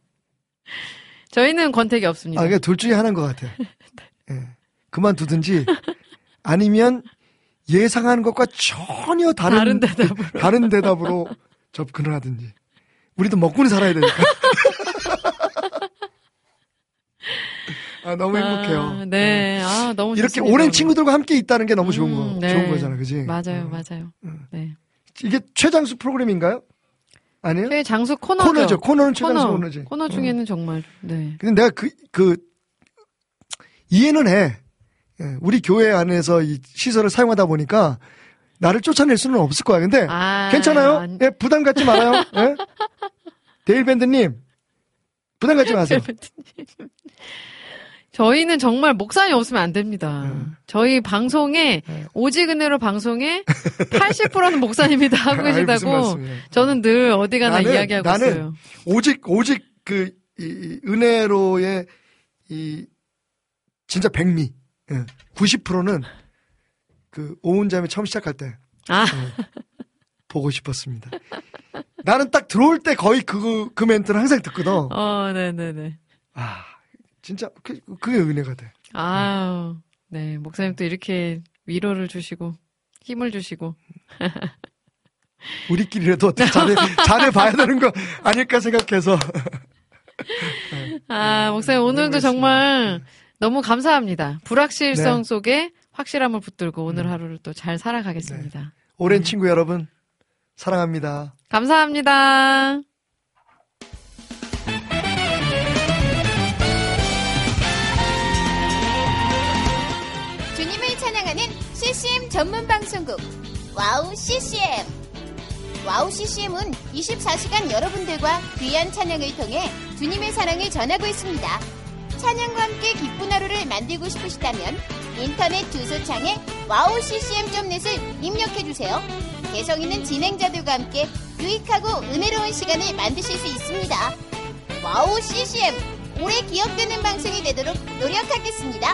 저희는 권태기 없습니다. 아, 그러니까 둘 중에 하나인 것 같아요. 예. 그만두든지 아니면 예상하는 것과 전혀 다른, 다른 대답으로. 다른 대답으로 접근을 하든지. 우리도 먹고는 살아야 되니까. 아, 너무 행복해요. 아, 네. 아, 너무 이렇게 좋습니다, 오랜 오늘. 친구들과 함께 있다는 게 너무 좋은 거, 음, 네. 좋은 거잖아, 그지? 맞아요, 어. 맞아요. 음. 네. 이게 최장수 프로그램인가요? 아니에요? 최 장수 코너죠. 코너죠. 코너는 최장수 코너. 코너지. 코너 중에는 정말 네. 근데 내가 그, 그, 이해는 해. 예, 우리 교회 안에서 이 시설을 사용하다 보니까 나를 쫓아낼 수는 없을 거야. 근데 아, 괜찮아요? 안- 예, 부담 갖지 말아요. 예? 데일밴드님, 부담 갖지 마세요. 저희는 정말 목사님 없으면 안 됩니다. 음. 저희 방송에 네. 오직 은혜로 방송에 팔십 퍼센트는 목사님이 다 하고 아이, 무슨 계시다고 말씀이에요. 저는 늘 어디 가나 나는- 이야기하고 나는 있어요. 오직, 오직 그, 이, 이 은혜로의 이, 진짜 백미. 예, 구십 퍼센트는 그 오은자매 처음 시작할 때 아, 예, 보고 싶었습니다. 나는 딱 들어올 때 거의 그, 그 멘트를 항상 듣거든. 어, 네네네. 아, 진짜, 그, 그게 은혜가 돼. 아우, 네. 목사님 또 이렇게 위로를 주시고, 힘을 주시고. 우리끼리라도 어떻게 잘해, 잘해봐야 되는 거 아닐까 생각해서. 아, 목사님 오늘도 고생하셨습니다. 정말 너무 감사합니다. 불확실성 네. 속에 확실함을 붙들고 오늘 음. 하루를 또 잘 살아가겠습니다. 오랜 친구 여러분, 사랑합니다. 감사합니다. 주님을 찬양하는 씨씨엠 전문 방송국 와우 씨씨엠. 와우 씨씨엠은 이십사 시간 여러분들과 귀한 찬양을 통해 주님의 사랑을 전하고 있습니다. 찬양과 함께 기쁜 하루를 만들고 싶으시다면 인터넷 주소창에 와우 씨씨엠 닷 넷을 입력해주세요. 개성 있는 진행자들과 함께 유익하고 은혜로운 시간을 만드실 수 있습니다. 와우 씨씨엠, 오래 기억되는 방송이 되도록 노력하겠습니다.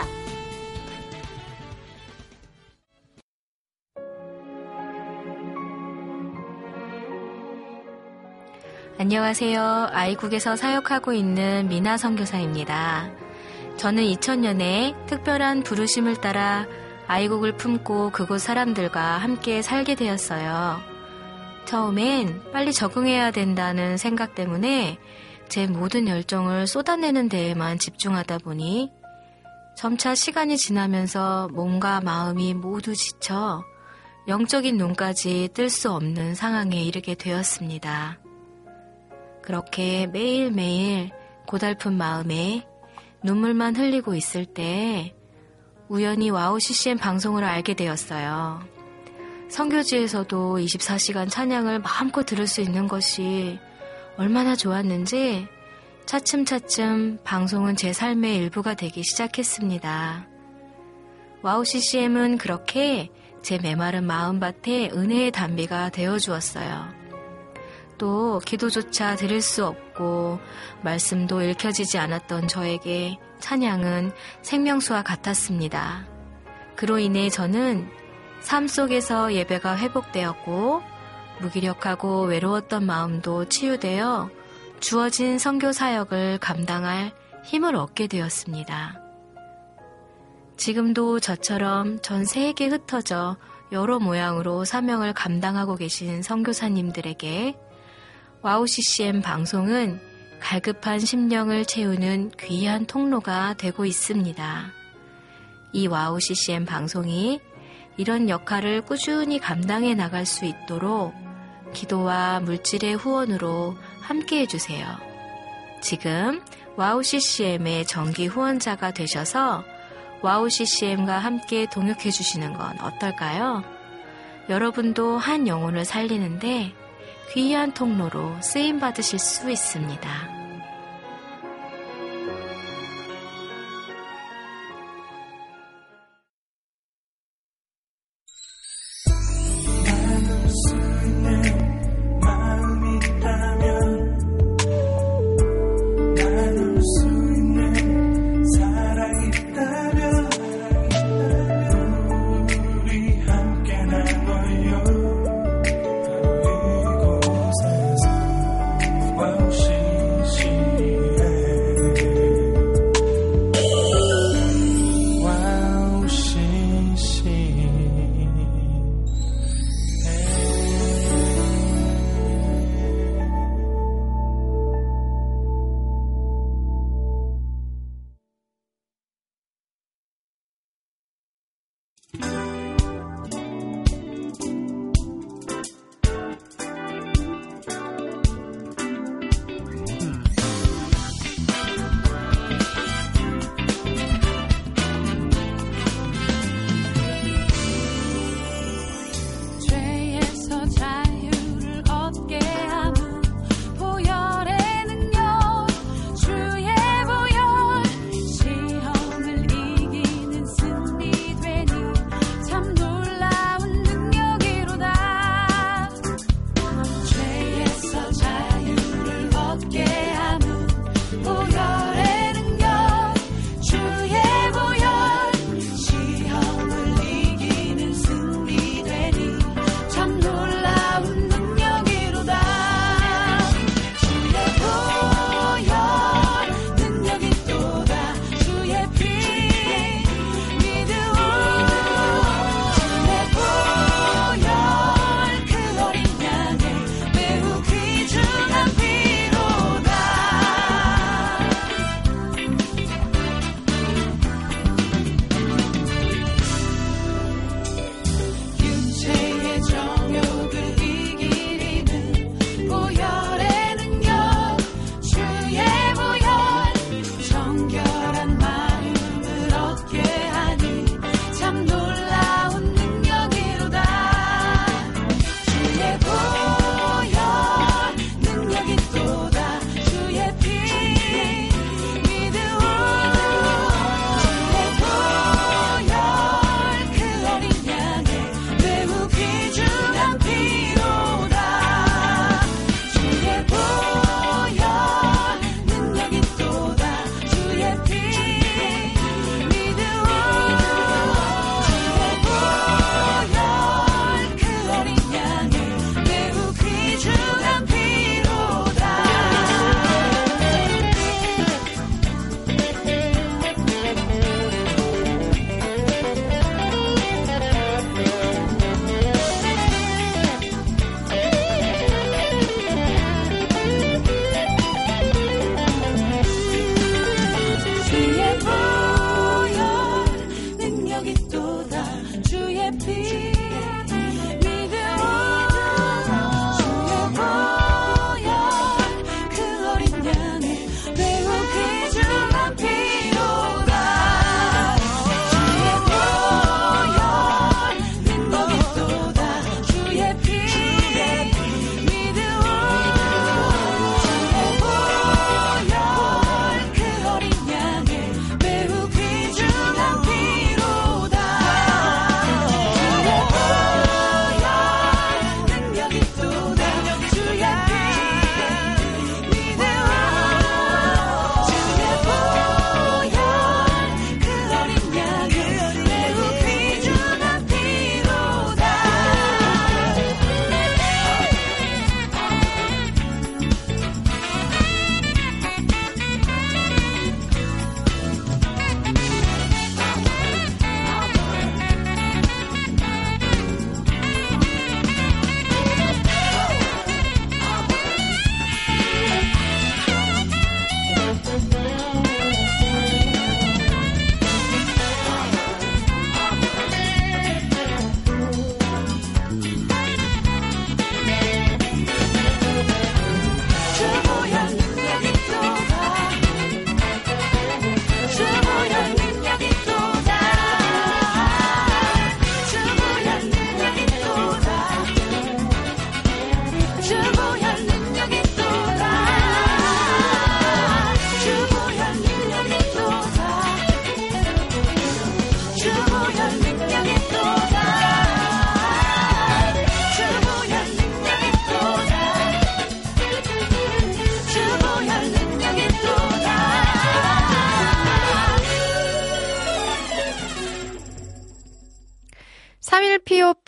안녕하세요. 아이국에서 사역하고 있는 미나 선교사입니다. 저는 이천 년에 특별한 부르심을 따라 아이국을 품고 그곳 사람들과 함께 살게 되었어요. 처음엔 빨리 적응해야 된다는 생각 때문에 제 모든 열정을 쏟아내는 데에만 집중하다 보니 점차 시간이 지나면서 몸과 마음이 모두 지쳐 영적인 눈까지 뜰 수 없는 상황에 이르게 되었습니다. 그렇게 매일매일 고달픈 마음에 눈물만 흘리고 있을 때 우연히 와우 씨씨엠 방송을 알게 되었어요. 선교지에서도 이십사 시간 찬양을 마음껏 들을 수 있는 것이 얼마나 좋았는지 차츰차츰 방송은 제 삶의 일부가 되기 시작했습니다. 와우 씨씨엠은 그렇게 제 메마른 마음밭에 은혜의 담비가 되어주었어요. 또 기도조차 드릴 수 없고 말씀도 읽혀지지 않았던 저에게 찬양은 생명수와 같았습니다. 그로 인해 저는 삶 속에서 예배가 회복되었고 무기력하고 외로웠던 마음도 치유되어 주어진 선교 사역을 감당할 힘을 얻게 되었습니다. 지금도 저처럼 전 세계에 흩어져 여러 모양으로 사명을 감당하고 계신 선교사님들에게 와우 씨씨엠 방송은 갈급한 심령을 채우는 귀한 통로가 되고 있습니다. 이 와우 씨씨엠 방송이 이런 역할을 꾸준히 감당해 나갈 수 있도록 기도와 물질의 후원으로 함께 해주세요. 지금 와우 씨씨엠의 정기 후원자가 되셔서 와우 씨씨엠과 함께 동역해 주시는 건 어떨까요? 여러분도 한 영혼을 살리는데 귀한 통로로 쓰임 받으실 수 있습니다. Wow, she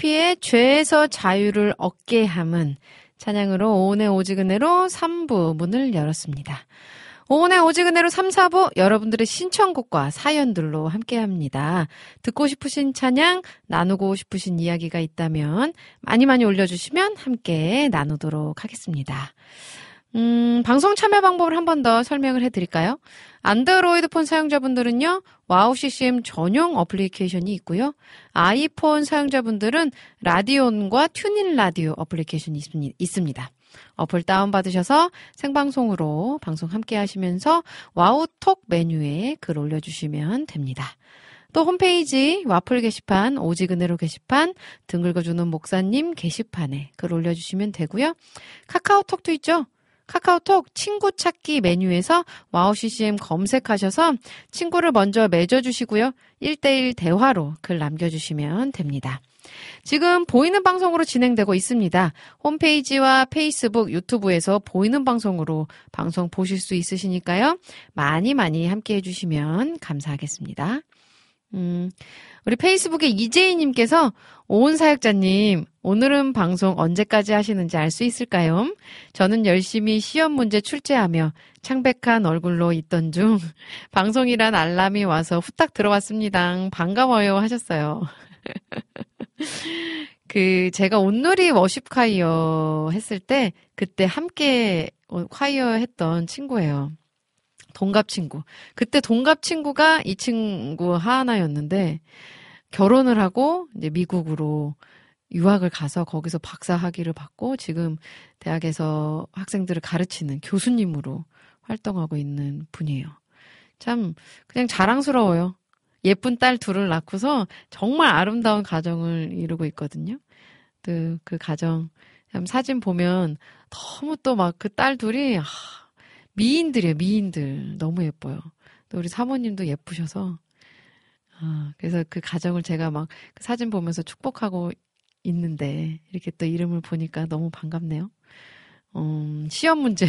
에스피의 죄에서 자유를 얻게 함은 찬양으로 오은의 오직 은혜로 삼 부 문을 열었습니다. 오은의 오직 은혜로 삼, 사 부 여러분들의 신청곡과 사연들로 함께합니다. 듣고 싶으신 찬양, 나누고 싶으신 이야기가 있다면 많이 많이 올려주시면 함께 나누도록 하겠습니다. 음, 방송 참여 방법을 한 번 더 설명을 해드릴까요? 안드로이드 폰 사용자분들은요, 와우 씨씨엠 전용 어플리케이션이 있고요. 아이폰 사용자분들은 라디온과 튜닝 라디오 어플리케이션이 있습니다. 어플 다운받으셔서 생방송으로 방송 함께 하시면서 와우톡 메뉴에 글 올려주시면 됩니다. 또 홈페이지 와플 게시판, 오직 은혜로 게시판, 등 긁어주는 목사님 게시판에 글 올려주시면 되고요. 카카오톡도 있죠? 카카오톡 친구 찾기 메뉴에서 와우 씨씨엠 검색하셔서 친구를 먼저 맺어주시고요. 일 대일 대화로 글 남겨주시면 됩니다. 지금 보이는 방송으로 진행되고 있습니다. 홈페이지와 페이스북, 유튜브에서 보이는 방송으로 방송 보실 수 있으시니까요. 많이 많이 함께 해주시면 감사하겠습니다. 음, 우리 페이스북에 이재희님께서 오은 사역자님, 오늘은 방송 언제까지 하시는지 알 수 있을까요? 저는 열심히 시험 문제 출제하며 창백한 얼굴로 있던 중 방송이란 알람이 와서 후딱 들어왔습니다. 반가워요 하셨어요. 그 제가 온누리 워십 콰이어 했을 때 그때 함께 콰이어 했던 친구예요. 동갑 친구. 그때 동갑 친구가 이 친구 하나였는데 결혼을 하고 이제 미국으로 유학을 가서 거기서 박사 학위를 받고 지금 대학에서 학생들을 가르치는 교수님으로 활동하고 있는 분이에요. 참 그냥 자랑스러워요. 예쁜 딸 둘을 낳고서 정말 아름다운 가정을 이루고 있거든요. 그, 그 가정 참 사진 보면 너무 또 막 그 딸 둘이 아, 미인들이에요. 미인들. 너무 예뻐요. 또 우리 사모님도 예쁘셔서 아, 그래서 그 가정을 제가 막 그 사진 보면서 축복하고 있는데 이렇게 또 이름을 보니까 너무 반갑네요. 음, 시험 문제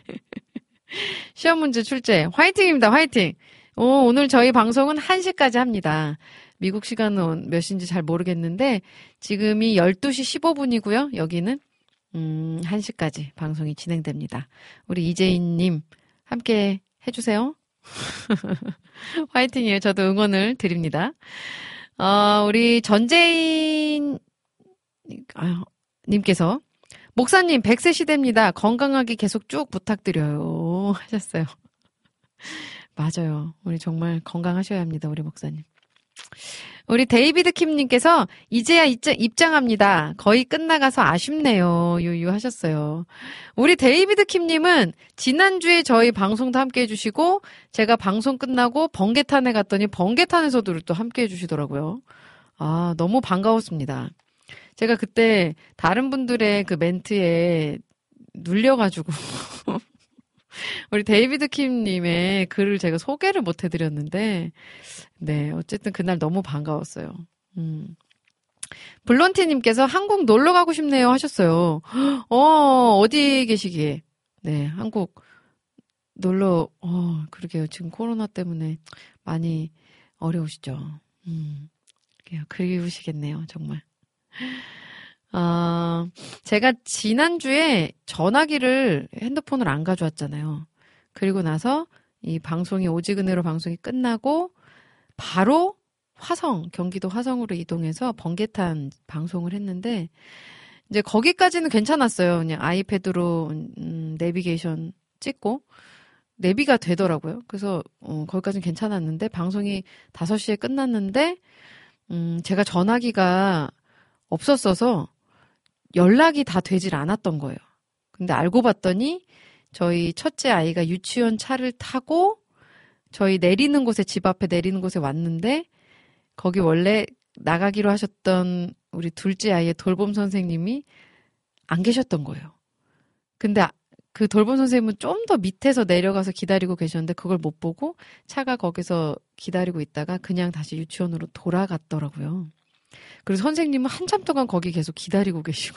시험 문제 출제 화이팅입니다. 화이팅. 오, 오늘 저희 방송은 한 시까지 합니다. 미국 시간은 몇 시인지 잘 모르겠는데 지금이 열두 시 십오 분이고요. 여기는 음, 한 시까지 방송이 진행됩니다. 우리 이재인님 함께 해주세요. 화이팅이에요. 저도 응원을 드립니다. 어, 우리 전재인 아, 님께서 목사님 백 세 시대입니다. 건강하게 계속 쭉 부탁드려요 하셨어요. 맞아요. 우리 정말 건강하셔야 합니다. 우리 목사님. 우리 데이비드 킴님께서 이제야 입장, 입장합니다. 거의 끝나가서 아쉽네요. 유유 하셨어요. 우리 데이비드 킴님은 지난주에 저희 방송도 함께 해주시고 제가 방송 끝나고 번개탄에 갔더니 번개탄에서도 또 함께 해주시더라고요. 아, 너무 반가웠습니다. 제가 그때 다른 분들의 그 멘트에 눌려가지고 우리 데이비드 킴님의 글을 제가 소개를 못 해드렸는데, 네, 어쨌든 그날 너무 반가웠어요. 음. 블론티님께서 한국 놀러 가고 싶네요 하셨어요. 어, 어디 계시기에? 네, 한국 놀러, 어, 그러게요. 지금 코로나 때문에 많이 어려우시죠. 음, 그리우시겠네요, 정말. 아, 제가 지난주에 전화기를 핸드폰을 안 가져왔잖아요. 그리고 나서 이 방송이 오직 은혜로 방송이 끝나고 바로 화성, 경기도 화성으로 이동해서 번개탄 방송을 했는데 이제 거기까지는 괜찮았어요. 그냥 아이패드로 음, 내비게이션 찍고 내비가 되더라고요. 그래서 어, 거기까지는 괜찮았는데 방송이 다섯 시에 끝났는데 음, 제가 전화기가 없었어서 연락이 다 되질 않았던 거예요. 근데 알고 봤더니 저희 첫째 아이가 유치원 차를 타고 저희 내리는 곳에, 집 앞에 내리는 곳에 왔는데 거기 원래 나가기로 하셨던 우리 둘째 아이의 돌봄 선생님이 안 계셨던 거예요. 근데 그 돌봄 선생님은 좀 더 밑에서 내려가서 기다리고 계셨는데 그걸 못 보고 차가 거기서 기다리고 있다가 그냥 다시 유치원으로 돌아갔더라고요. 그래서 선생님은 한참 동안 거기 계속 기다리고 계시고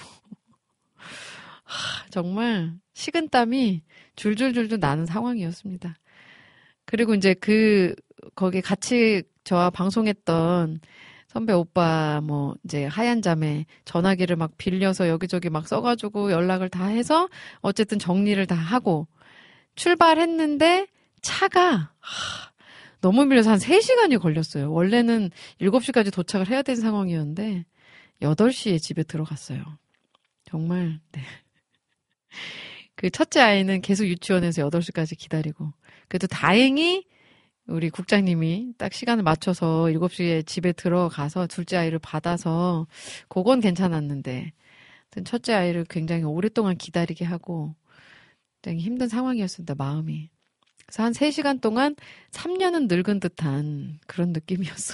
하, 정말 식은땀이 줄줄줄줄 나는 상황이었습니다. 그리고 이제 그 거기 같이 저와 방송했던 선배 오빠 뭐 이제 하얀 잠에 전화기를 막 빌려서 여기저기 막 써가지고 연락을 다 해서 어쨌든 정리를 다 하고 출발했는데 차가 하, 너무 밀려서 한 세 시간이 걸렸어요. 원래는 일곱 시까지 도착을 해야 되는 상황이었는데 여덟 시에 집에 들어갔어요. 정말 네. 그 첫째 아이는 계속 유치원에서 여덟 시까지 기다리고 그래도 다행히 우리 국장님이 딱 시간을 맞춰서 일곱 시에 집에 들어가서 둘째 아이를 받아서 그건 괜찮았는데 첫째 아이를 굉장히 오랫동안 기다리게 하고 굉장히 힘든 상황이었습니다. 마음이. 그래서 한 세 시간 동안 삼 년은 늙은 듯한 그런 느낌이었어요.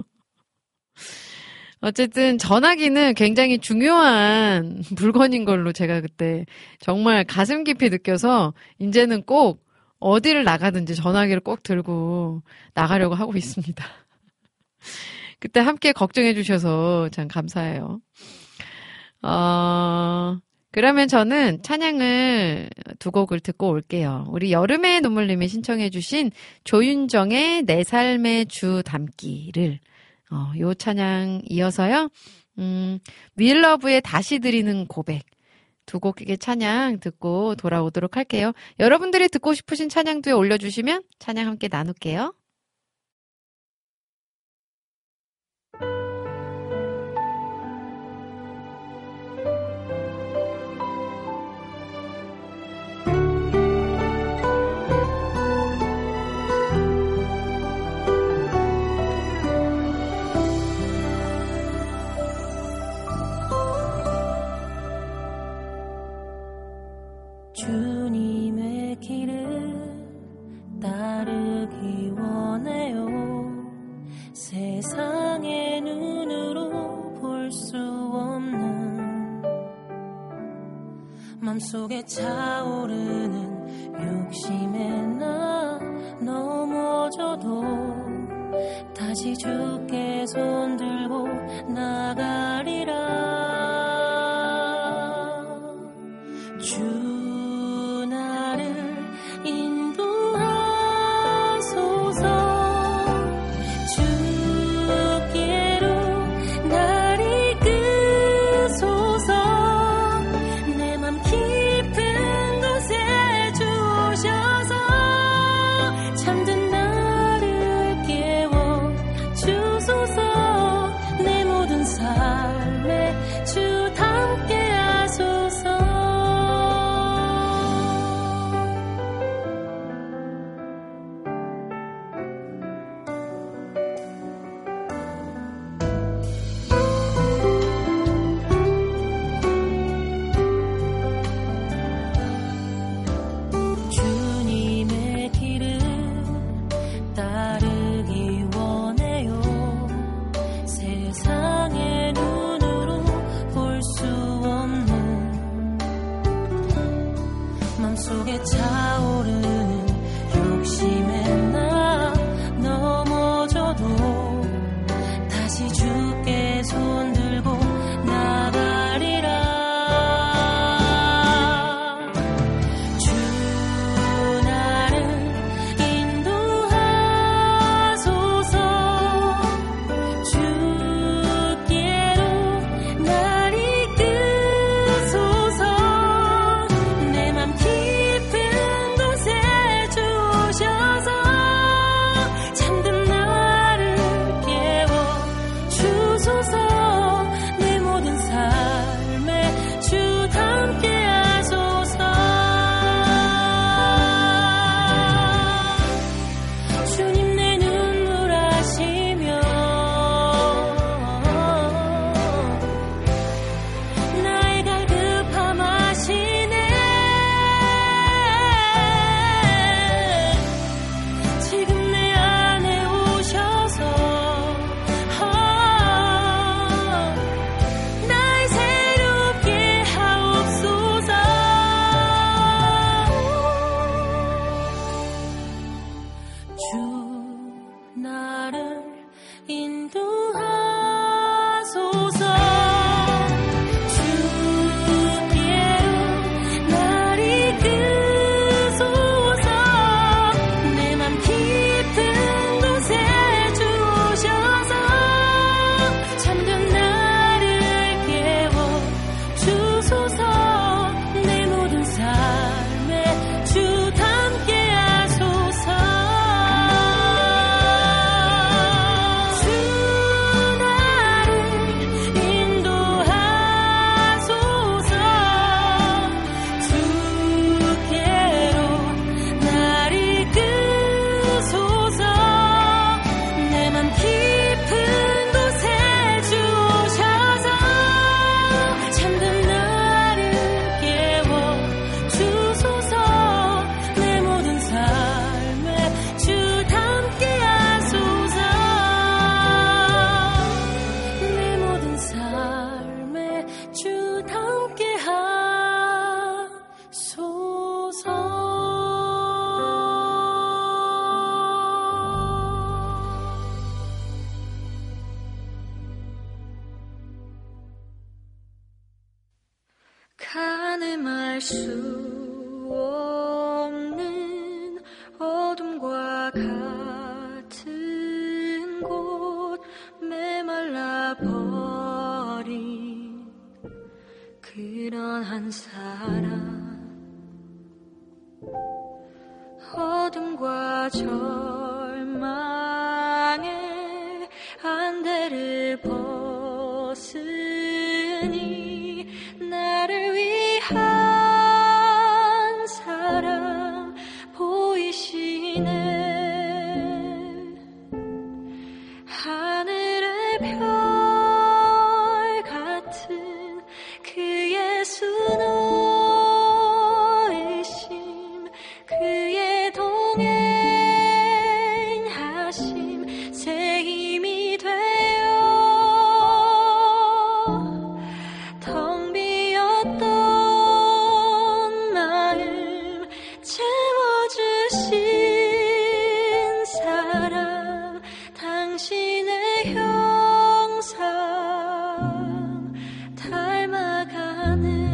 어쨌든 전화기는 굉장히 중요한 물건인 걸로 제가 그때 정말 가슴 깊이 느껴서 이제는 꼭 어디를 나가든지 전화기를 꼭 들고 나가려고 하고 있습니다. 그때 함께 걱정해 주셔서 참 감사해요. 어, 그러면 저는 찬양을 두 곡을 듣고 올게요. 우리 여름의 눈물님이 신청해 주신 조윤정의 내 삶의 주 담기를 어, 요 찬양 이어서요. 음, 윌러브의 다시 드리는 고백 두 곡의 찬양 듣고 돌아오도록 할게요. 여러분들이 듣고 싶으신 찬양도에 올려주시면 찬양 함께 나눌게요. 주님의 길을 따르기 원해요. 세상의 눈으로 볼 수 없는 맘속에 차오르는 욕심에 나 넘어져도 다시 주께 손들고 나가리라. 주 깊은 알 수 없는 어둠과 같은 곳 메말라 버린 그런 한 사람 어둠과 절망의 안대를 벗으니 나를 위한 사랑 보이시네. 하늘의 별 같은 그 예수 너이심 그의 동행하심 새 힘이 되어 텅 비었던 마음 채워주신 사랑 당신의 형상 닮아가는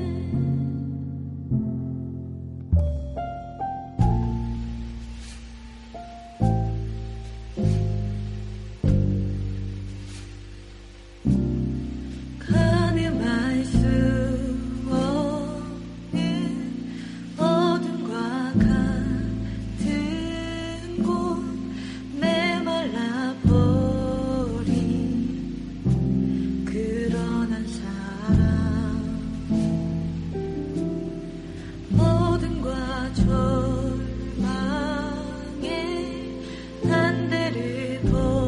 가늠할 수 없는 어둠과 같은 곳 메말라 버린 그런 한 사람 어둠과 절망의 난대를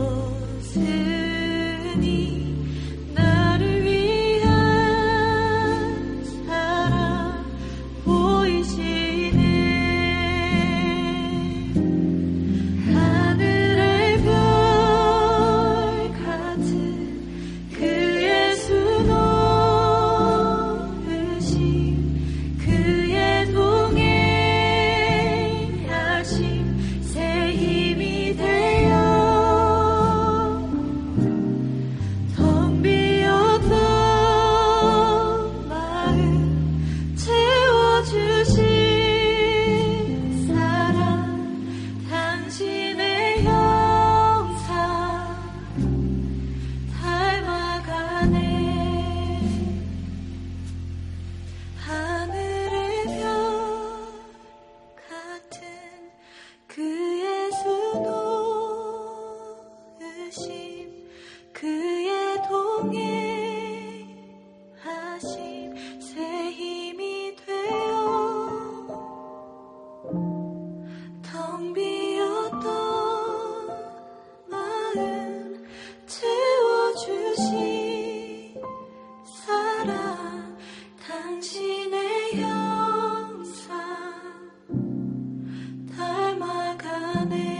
벗으니 나를 위한 사랑 보이시네. 하늘의 별 같은 그 예수 너으심 그의 동행하심 새 힘이 되어 텅 비었던 마음 채워주신 사랑 당신의 형상 닮아가네. 하늘의 별 같은 그 예수 놓으심 그의 동행하심 새 힘이 되어 텅 비었던 마음 채워주신 사랑 당신의 형상 닮아가네.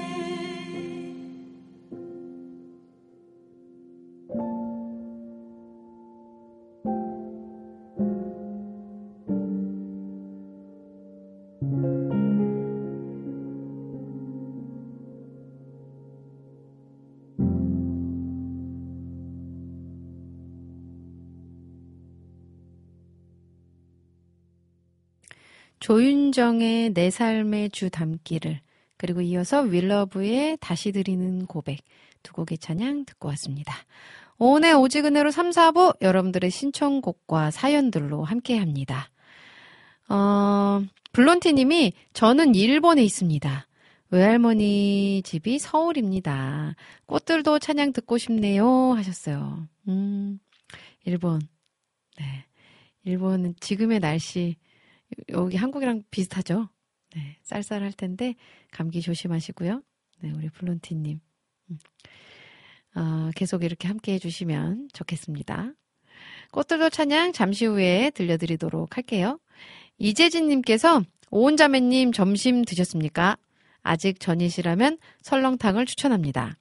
조윤정의 내 삶의 주 담기를, 그리고 이어서 윌러브의 다시 드리는 고백, 두 곡의 찬양 듣고 왔습니다. 오늘 오직 은혜로 삼, 사 부 여러분들의 신청곡과 사연들로 함께합니다. 어, 블론티님이 저는 일본에 있습니다. 외할머니 집이 서울입니다. 꽃들도 찬양 듣고 싶네요 하셨어요. 음, 일본. 네, 일본은 지금의 날씨 여기 한국이랑 비슷하죠? 네, 쌀쌀할 텐데 감기 조심하시고요. 네, 우리 블론티님 음. 어, 계속 이렇게 함께 해주시면 좋겠습니다. 꽃들도 찬양 잠시 후에 들려드리도록 할게요. 이재진님께서 오은자매님 점심 드셨습니까? 아직 전이시라면 설렁탕을 추천합니다.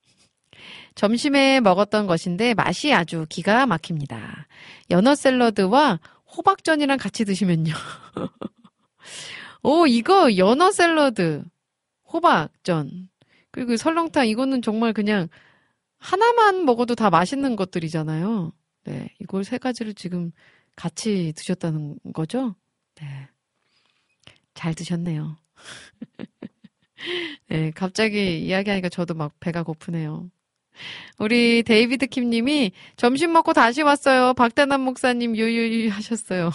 점심에 먹었던 것인데 맛이 아주 기가 막힙니다. 연어 샐러드와 호박전이랑 같이 드시면요. 오, 이거 연어 샐러드, 호박전, 그리고 설렁탕, 이거는 정말 그냥 하나만 먹어도 다 맛있는 것들이잖아요. 네, 이걸 세 가지를 지금 같이 드셨다는 거죠? 네. 잘 드셨네요. 네, 갑자기 이야기하니까 저도 막 배가 고프네요. 우리 데이비드 킴 님이 점심 먹고 다시 왔어요. 박대남 목사님 유유유 하셨어요.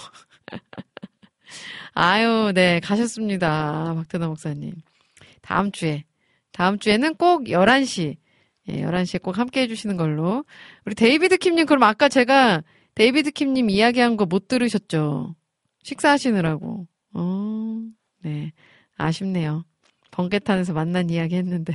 아유, 네, 가셨습니다. 박대남 목사님. 다음 주에, 다음 주에는 꼭 열한 시, 예, 열한 시에 꼭 함께 해주시는 걸로. 우리 데이비드 킴 님, 그럼 아까 제가 데이비드 킴 님 이야기한 거 못 들으셨죠? 식사하시느라고. 어, 네. 아쉽네요. 번개탄에서 만난 이야기 했는데.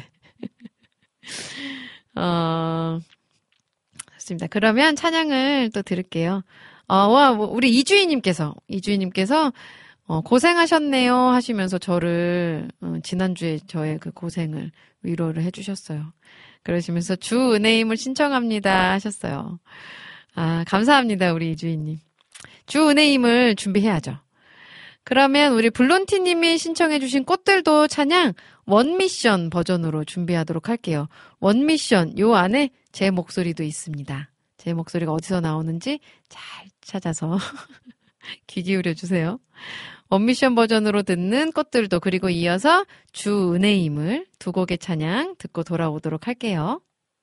어, 좋습니다. 그러면 찬양을 또 들을게요. 어, 와, 우리 이주희님께서, 이주희님께서, 어, 고생하셨네요 하시면서 저를, 어, 지난주에 저의 그 고생을 위로를 해주셨어요. 그러시면서 주 은혜임을 신청합니다 하셨어요. 아, 감사합니다, 우리 이주희님. 주 은혜임을 준비해야죠. 그러면 우리 블론티님이 신청해주신 꽃들도 찬양 원미션 버전으로 준비하도록 할게요. 원미션, 요 안에 제 목소리도 있습니다. 제 목소리가 어디서 나오는지 잘 찾아서 귀 기울여 주세요. 원미션 버전으로 듣는 꽃들도, 그리고 이어서 주 은혜임을 두 곡의 찬양 듣고 돌아오도록 할게요.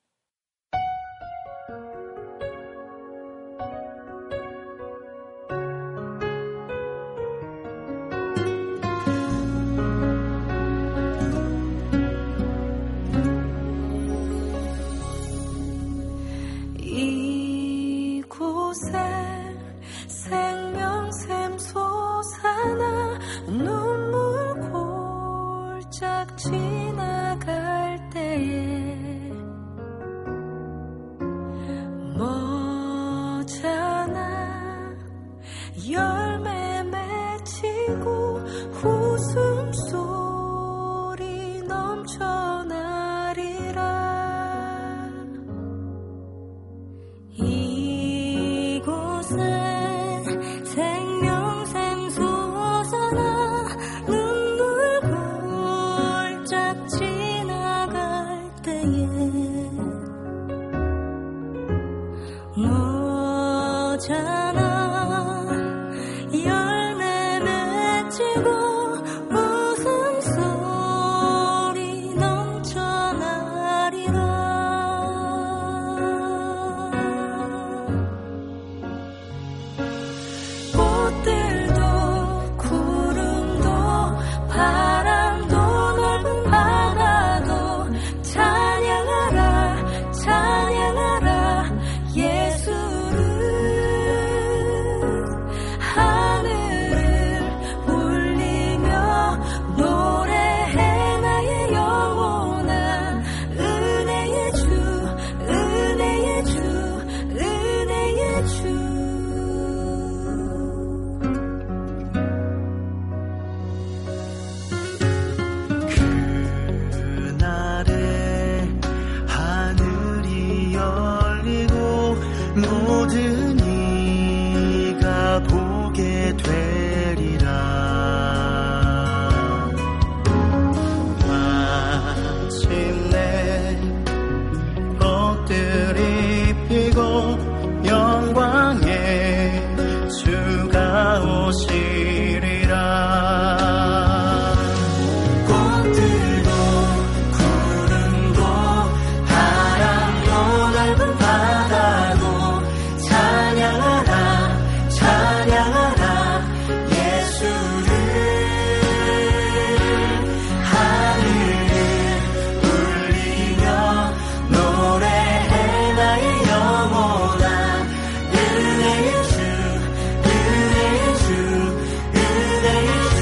생명샘 솟아나 눈물 골짝 지나갈 때에 머잖아 열매 맺히고 웃음소리 넘쳐나리라. 이곳은 생명샘 솟아나 눈물 골짝 지나갈 때에 머잖아 열매 맺히고 웃음소리 넘쳐나리라. 꽃들도 구름도 바람도 넓은 바다도 찬양하라 찬양하라 예수를. 하늘을 울리며 노래해 나의 영혼아. 은혜의 주 은혜의 주 은혜의 주. 그날에 하늘이 열리고 모든 이가 보게 되리라. 마침내 꽃들이 피고 영광의 주가 오시리라. 꽃들도 구름도 바람도 넓은 바다도 찬양하라 찬양하라 예수를. 하늘을 울리며 노래해 나의 영혼아. 은혜의 주 은혜의 주 은혜의 주.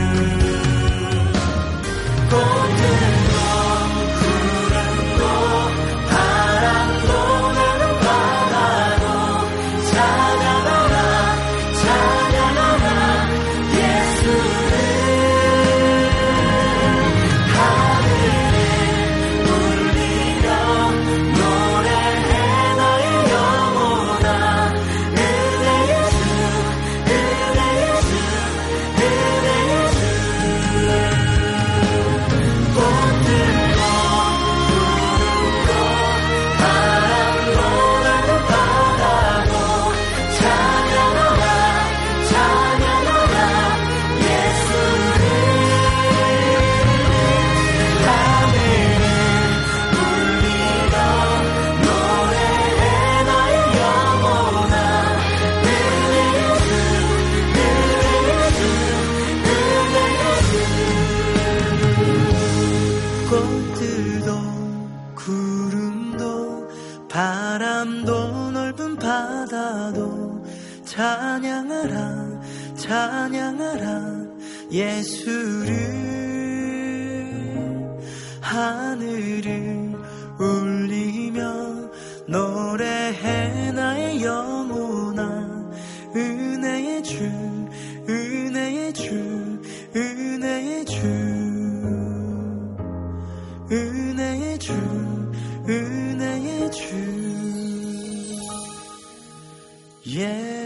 꽃들도 구름도 바람도 넓은 바다도 찬양하라 찬양하라 예수를. 하늘을 울리며 노래해 나의 영혼아. 은혜의 주 은혜의 주 은혜의 주. 꽃들도 구름도 바람도 넓은 바다도 찬양하라 찬양하라 찬양하라 예수를 하늘을 울리며 노래해 나의 영혼아 은혜의 주 은혜의 주 은혜의 주 은혜의 주 은혜의 주 예수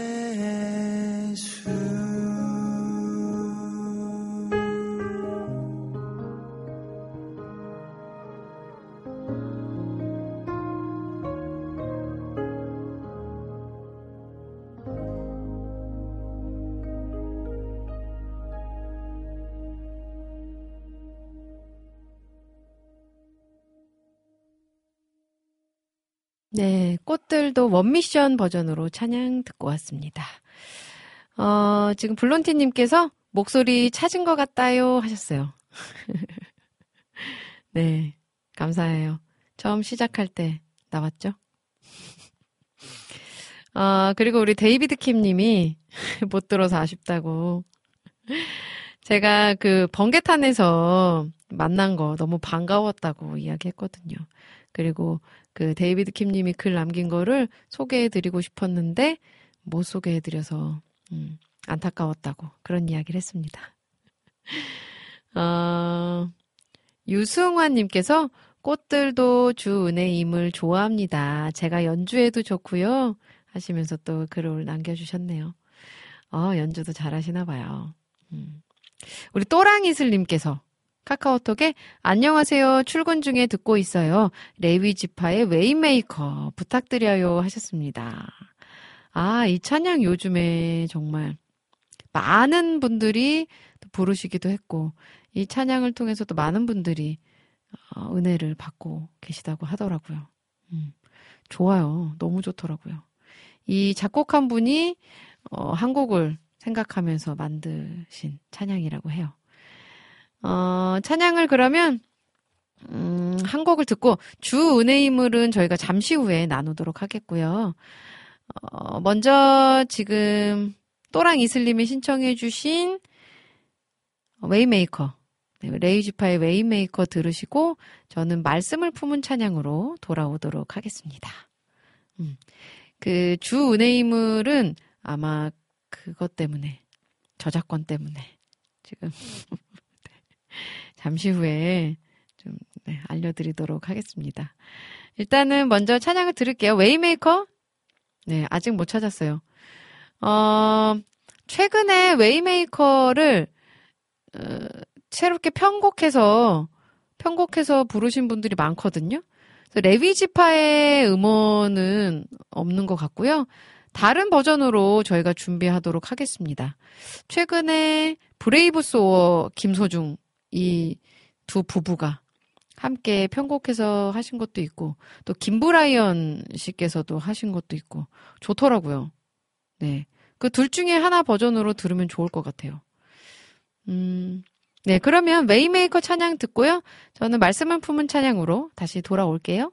네, 꽃들도 원미션 버전으로 찬양 듣고 왔습니다. 어, 지금 블론티님께서 목소리 찾은 것 같다요 하셨어요. 네, 감사해요. 처음 시작할 때 나왔죠? 어, 그리고 우리 데이비드 킴님이 못 들어서 아쉽다고. 제가 그 번개탄에서 만난 거 너무 반가웠다고 이야기했거든요. 그리고 그 데이비드 킴님이 글 남긴 거를 소개해드리고 싶었는데 못 소개해드려서 음, 안타까웠다고 그런 이야기를 했습니다. 어, 유승환님께서 꽃들도 주 은혜임을 좋아합니다. 제가 연주해도 좋고요 하시면서 또 글을 남겨주셨네요. 어, 연주도 잘하시나 봐요. 음. 우리 또랑이슬님께서 카카오톡에 안녕하세요. 출근 중에 듣고 있어요. 레위 지파의 웨이메이커 부탁드려요 하셨습니다. 아, 이 찬양 요즘에 정말 많은 분들이 부르시기도 했고 이 찬양을 통해서도 많은 분들이 은혜를 받고 계시다고 하더라고요. 음, 좋아요. 너무 좋더라고요. 이 작곡한 분이 어, 한국을 생각하면서 만드신 찬양이라고 해요. 어, 찬양을 그러면 음, 한 곡을 듣고 주 은혜이물은 저희가 잠시 후에 나누도록 하겠고요. 어, 먼저 지금 또랑 이슬님이 신청해 주신 웨이메이커, 네, 레이지파의 웨이메이커 들으시고 저는 말씀을 품은 찬양으로 돌아오도록 하겠습니다. 음, 그 주 은혜이물은 아마 그것 때문에 저작권 때문에 지금 잠시 후에 좀 네, 알려드리도록 하겠습니다. 일단은 먼저 찬양을 들을게요. 웨이메이커? 네, 아직 못 찾았어요. 어, 최근에 웨이메이커를 어, 새롭게 편곡해서 편곡해서 부르신 분들이 많거든요. 레위지파의 음원은 없는 것 같고요. 다른 버전으로 저희가 준비하도록 하겠습니다. 최근에 브레이브 소어 김소중 이 두 부부가 함께 편곡해서 하신 것도 있고 또 김브라이언 씨께서도 하신 것도 있고 좋더라고요. 네, 그 둘 중에 하나 버전으로 들으면 좋을 것 같아요. 음, 네, 그러면 웨이메이커 찬양 듣고요. 저는 말씀을 품은 찬양으로 다시 돌아올게요.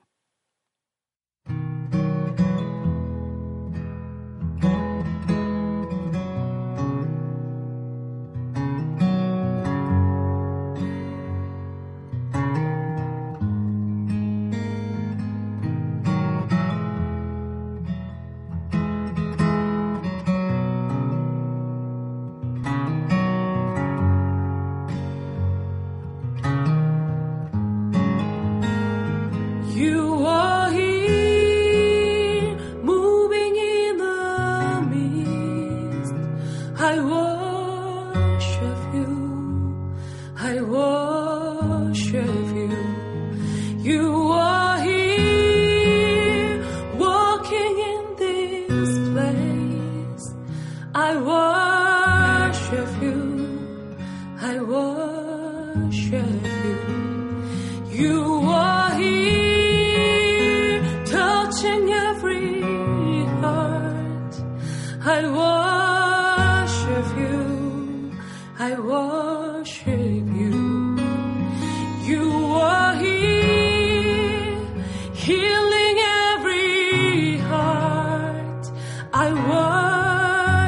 Healing every heart, I worship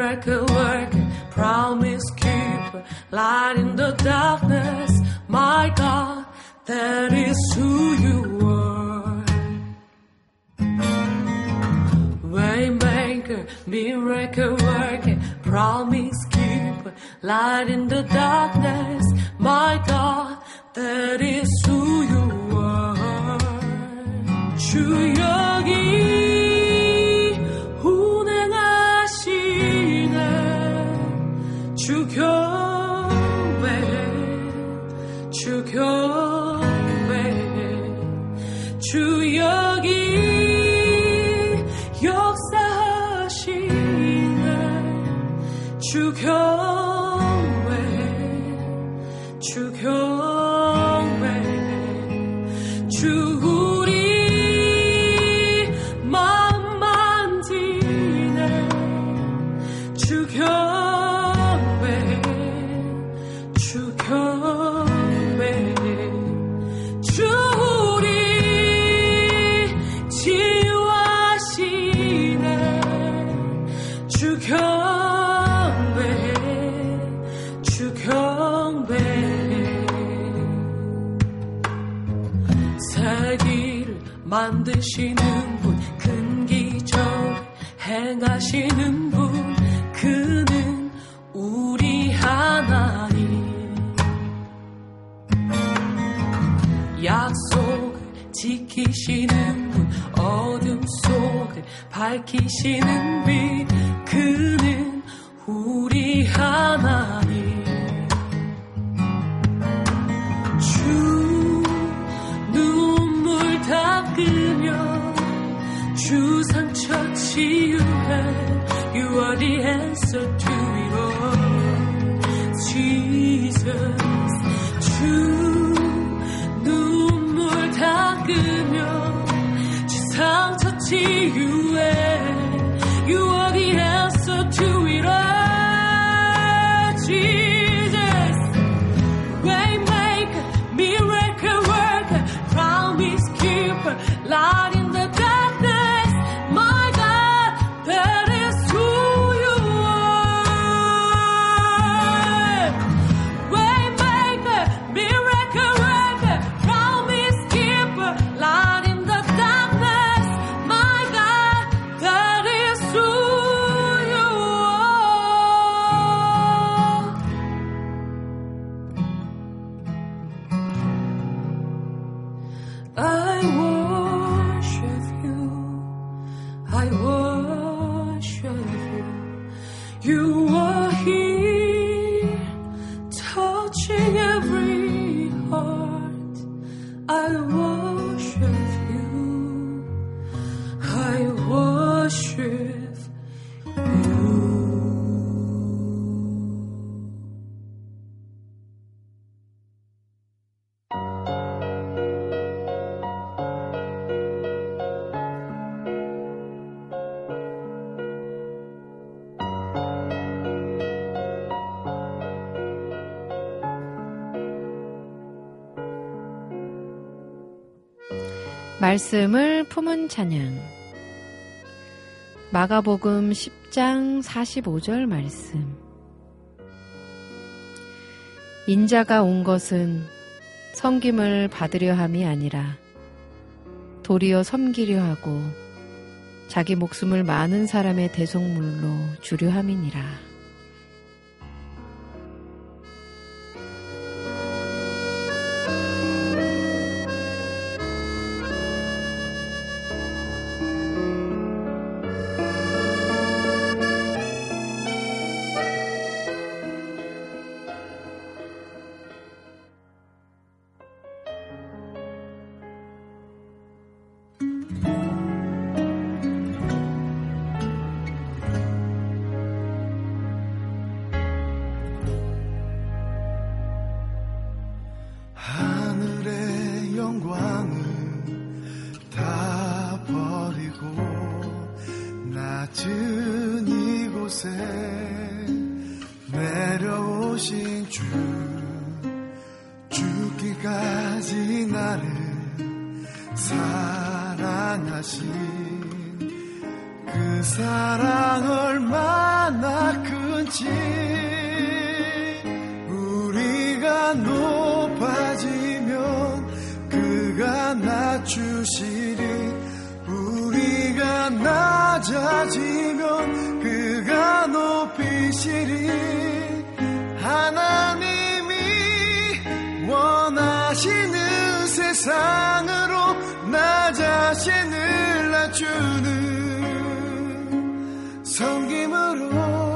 miracle worker, promise keeper, light in the darkness. My God, that is who you are. Waymaker, miracle worker, promise keeper, light in the darkness. My God, that is who you are. 주 여기 운행하시네. 주 교회, 주 교회, 주 여기 역사하시네. 주 교회, 주 교회, 주 우리 마음 만지네. 주 교회, 주 교회, 주 우리 치유하시네. 주 교회, 주 교회. 세기를 만드시는 분, 큰 기적 행하시는 분, 그는 우리 하나님. 약속을 지키시는 분, 어둠 속을 밝히시는 빛, 그는 우리 하나님. 주 눈물 닦으며 주 상처 치유해. You are the answer to it all, Jesus. 주 눈물 닦으며 주 상처 치유해. You are the answer to it all, Jesus. Waymaker, miracle worker, promise keeper, light in the darkness. My God, that is who you are. Waymaker, miracle worker, promise keeper, light in the darkness. My God, that is who you are. I worship you, I worship you. You are here, touching every heart. I worship you, I worship you. 말씀을 품은 찬양. 마가복음 십 장 사십오 절 말씀. 인자가 온 것은 섬김을 받으려 함이 아니라 도리어 섬기려 하고 자기 목숨을 많은 사람의 대속물로 주려 함이니라. 하늘의 영광을 다 버리고 낮은 이곳에 내려오신 주, 죽기까지 나를 사랑하신 그 그 사랑 얼마나 큰지 우리가 높아지면 그가 낮추시리 우리가 낮아지면 그가 높이시리 하나님이 원하시는 세상으로 나 자신을 낮추는 섬김으로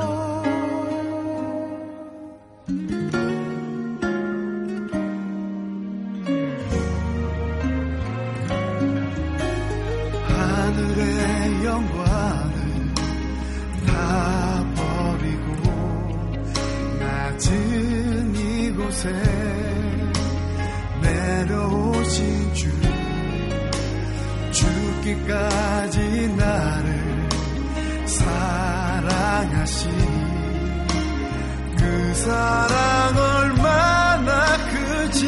하늘의 영광을 다 버리고 낮은 이곳에 내려오신 주 죽기까지 나를 사랑하신 그 사랑 얼마나 크지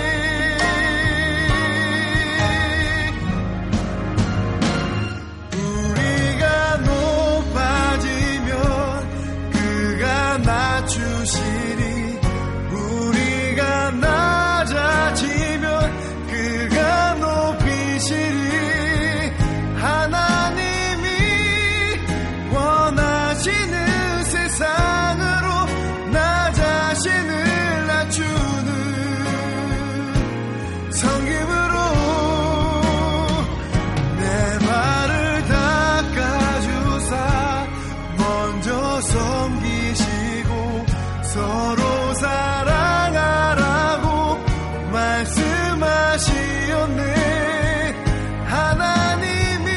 우리가 높아지면 그가 낮추시리 우리가 낮아지면 그가 높이시리 하나님이 원하시는 세상으로 나 자신을 낮추는 섬김으로 내 발을 닦아주사 먼저 섬기시고 서로 사랑하라고 말씀하시었네 하나님이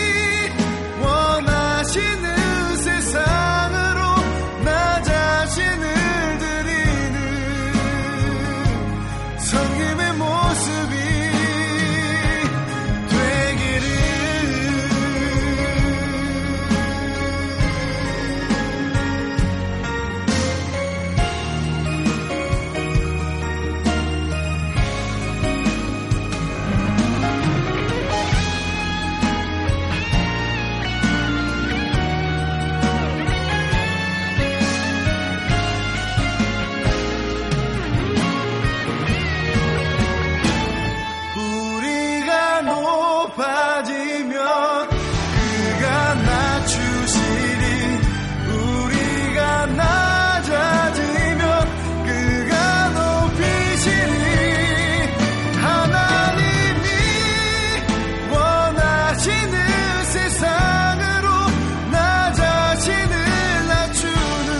원하시는 세상으로 나 자신을 드리는 섬김의 모습이 되기를 우리가 높아지면 그가 낮추시리 우리가 낮아지면 그가 높이시리 하나님이 원하시는 세상으로 나 자신을 낮추는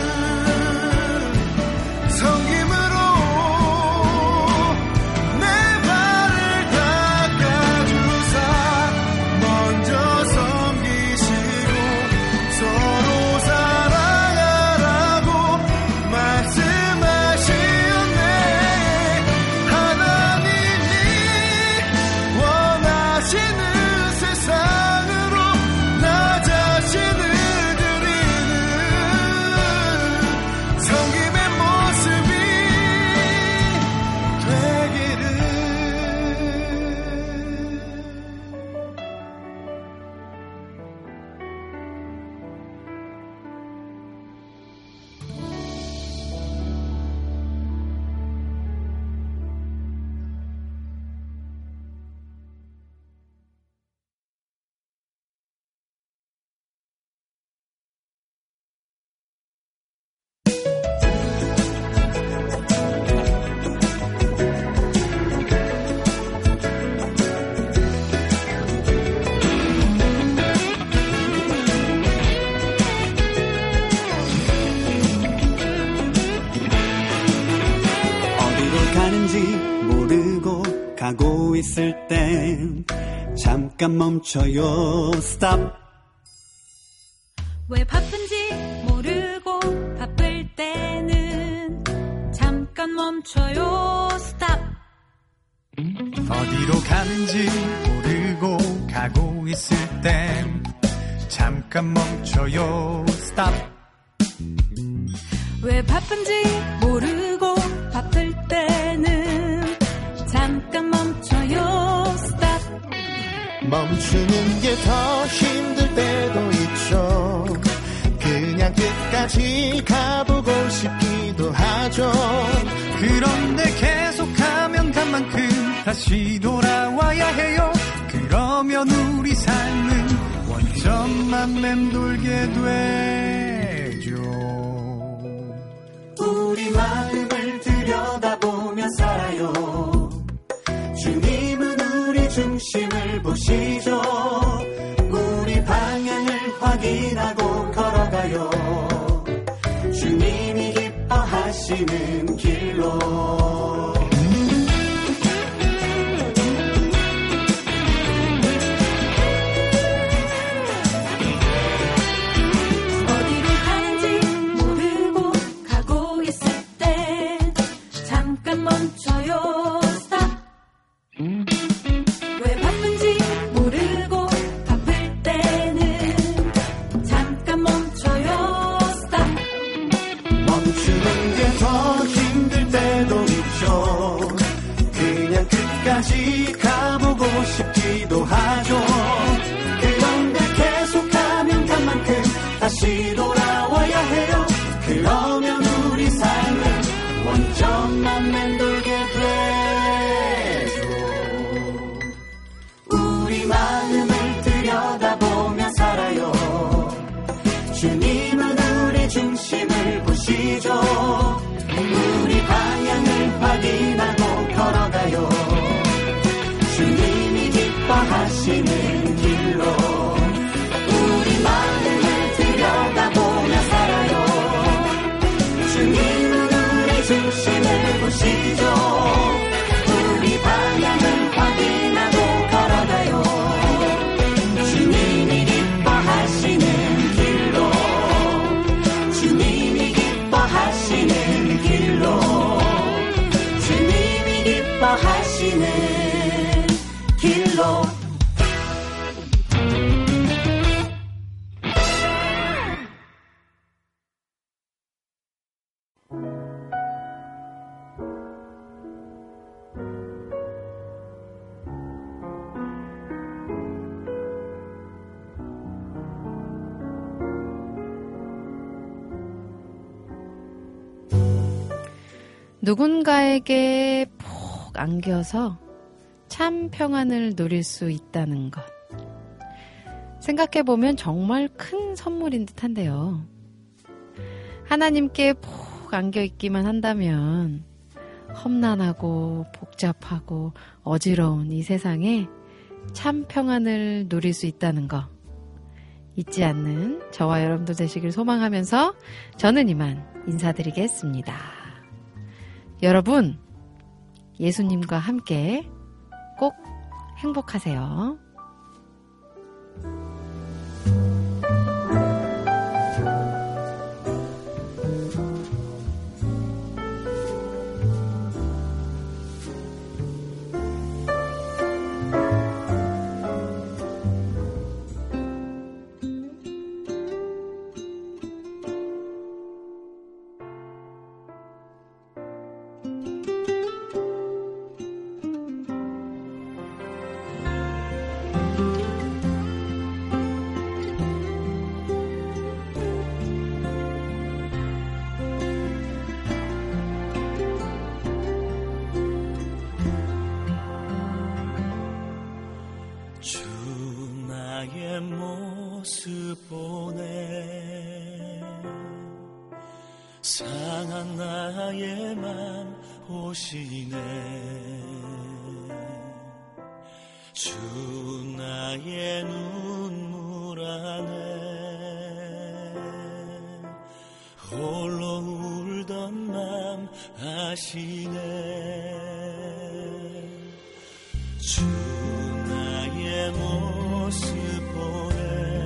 섬김으로 내 발을 닦아주사 먼저 섬기시고 서로 사랑하라고 말씀하시었네 하나님이 원하시는 세상으로 나 자신을 드리는 섬김의 모습이 되기를 어디로 가는지 모르고 가고 있을 땐 잠깐 멈춰요 스탑 왜 바쁜지 모르고 바쁠 때는 잠깐 멈춰요 스탑 어디로 가는지 모르고 가고 있을 땐 잠깐 멈춰요 스탑 왜 바쁜지 모르고 바쁠 때는 잠깐 멈춰요 스탑 멈추는 게 더 힘들 때도 있죠 끝까지 가보고 싶기도 하죠. 그런데 계속하면 간 만큼 다시 돌아와야 해요. 그러면 우리 삶은 원점만 맴돌게 되죠. 우리 마음을 들여다보며 살아요. 주님은 우리 중심을 보시죠. 우리 방향을 확인하고 걸어가요. 주님이 기뻐하시는 길로. 멈춰요. 스탑. 왜 바쁜지 모르고 바쁠 때는 잠깐 멈춰요. 스탑. 멈추는 게 더 힘들 때도 있죠. 그냥 끝까지 가보고 싶기도 하죠. 그런데 계속하면 간 만큼 다시 돌아와야 해요. 그러면 우리 삶은 원점만 맴돌게 되죠. 우리 마음을 들여다보며 살아요. 주님은 우리 중심을 보시죠. 우리 방향을 확인하고 걸어가요. 주님이 기뻐하시는 길로. 우리 마음을 들여다보며 살아요. 주님은 중심을 보시죠. 우리 방향을 확인하고 걸어가요. 주님이 기뻐하시는 길로. 주님이 기뻐하시는 길로. 주님이 기뻐하시는 길로. 누군가에게 푹 안겨서 참 평안을 누릴 수 있다는 것. 생각해보면 정말 큰 선물인 듯한데요. 하나님께 푹 안겨있기만 한다면 험난하고 복잡하고 어지러운 이 세상에 참 평안을 누릴 수 있다는 것. 잊지 않는 저와 여러분들 되시길 소망하면서 저는 이만 인사드리겠습니다. 여러분, 예수님과 함께 꼭 행복하세요. 상한 나의 맘 보시네. 주 나의 눈물 안에 홀로 울던 맘 아시네. 주 나의 모습 보네.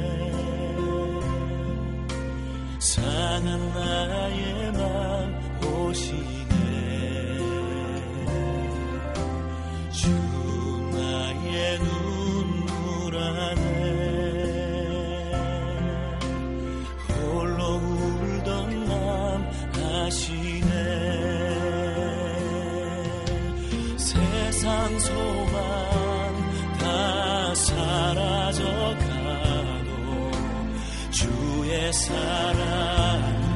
상한 나의 맘 보시네. 주 나의 눈물 안에 홀로 울던 맘 아시네. 세상 소망 다 사라져가도 주의 사랑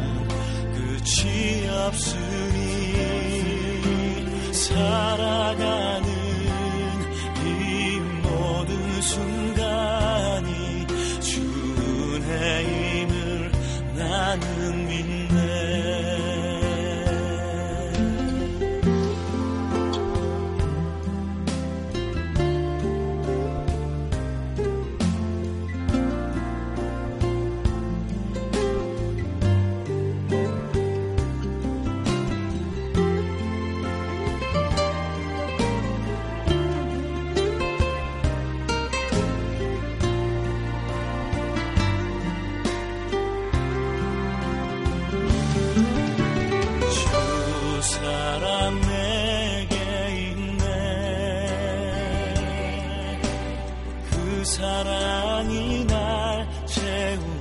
끝이 없으니 살아가는 이 모든 순간이 주 은혜임을 나는 믿네. 사랑이 날 채우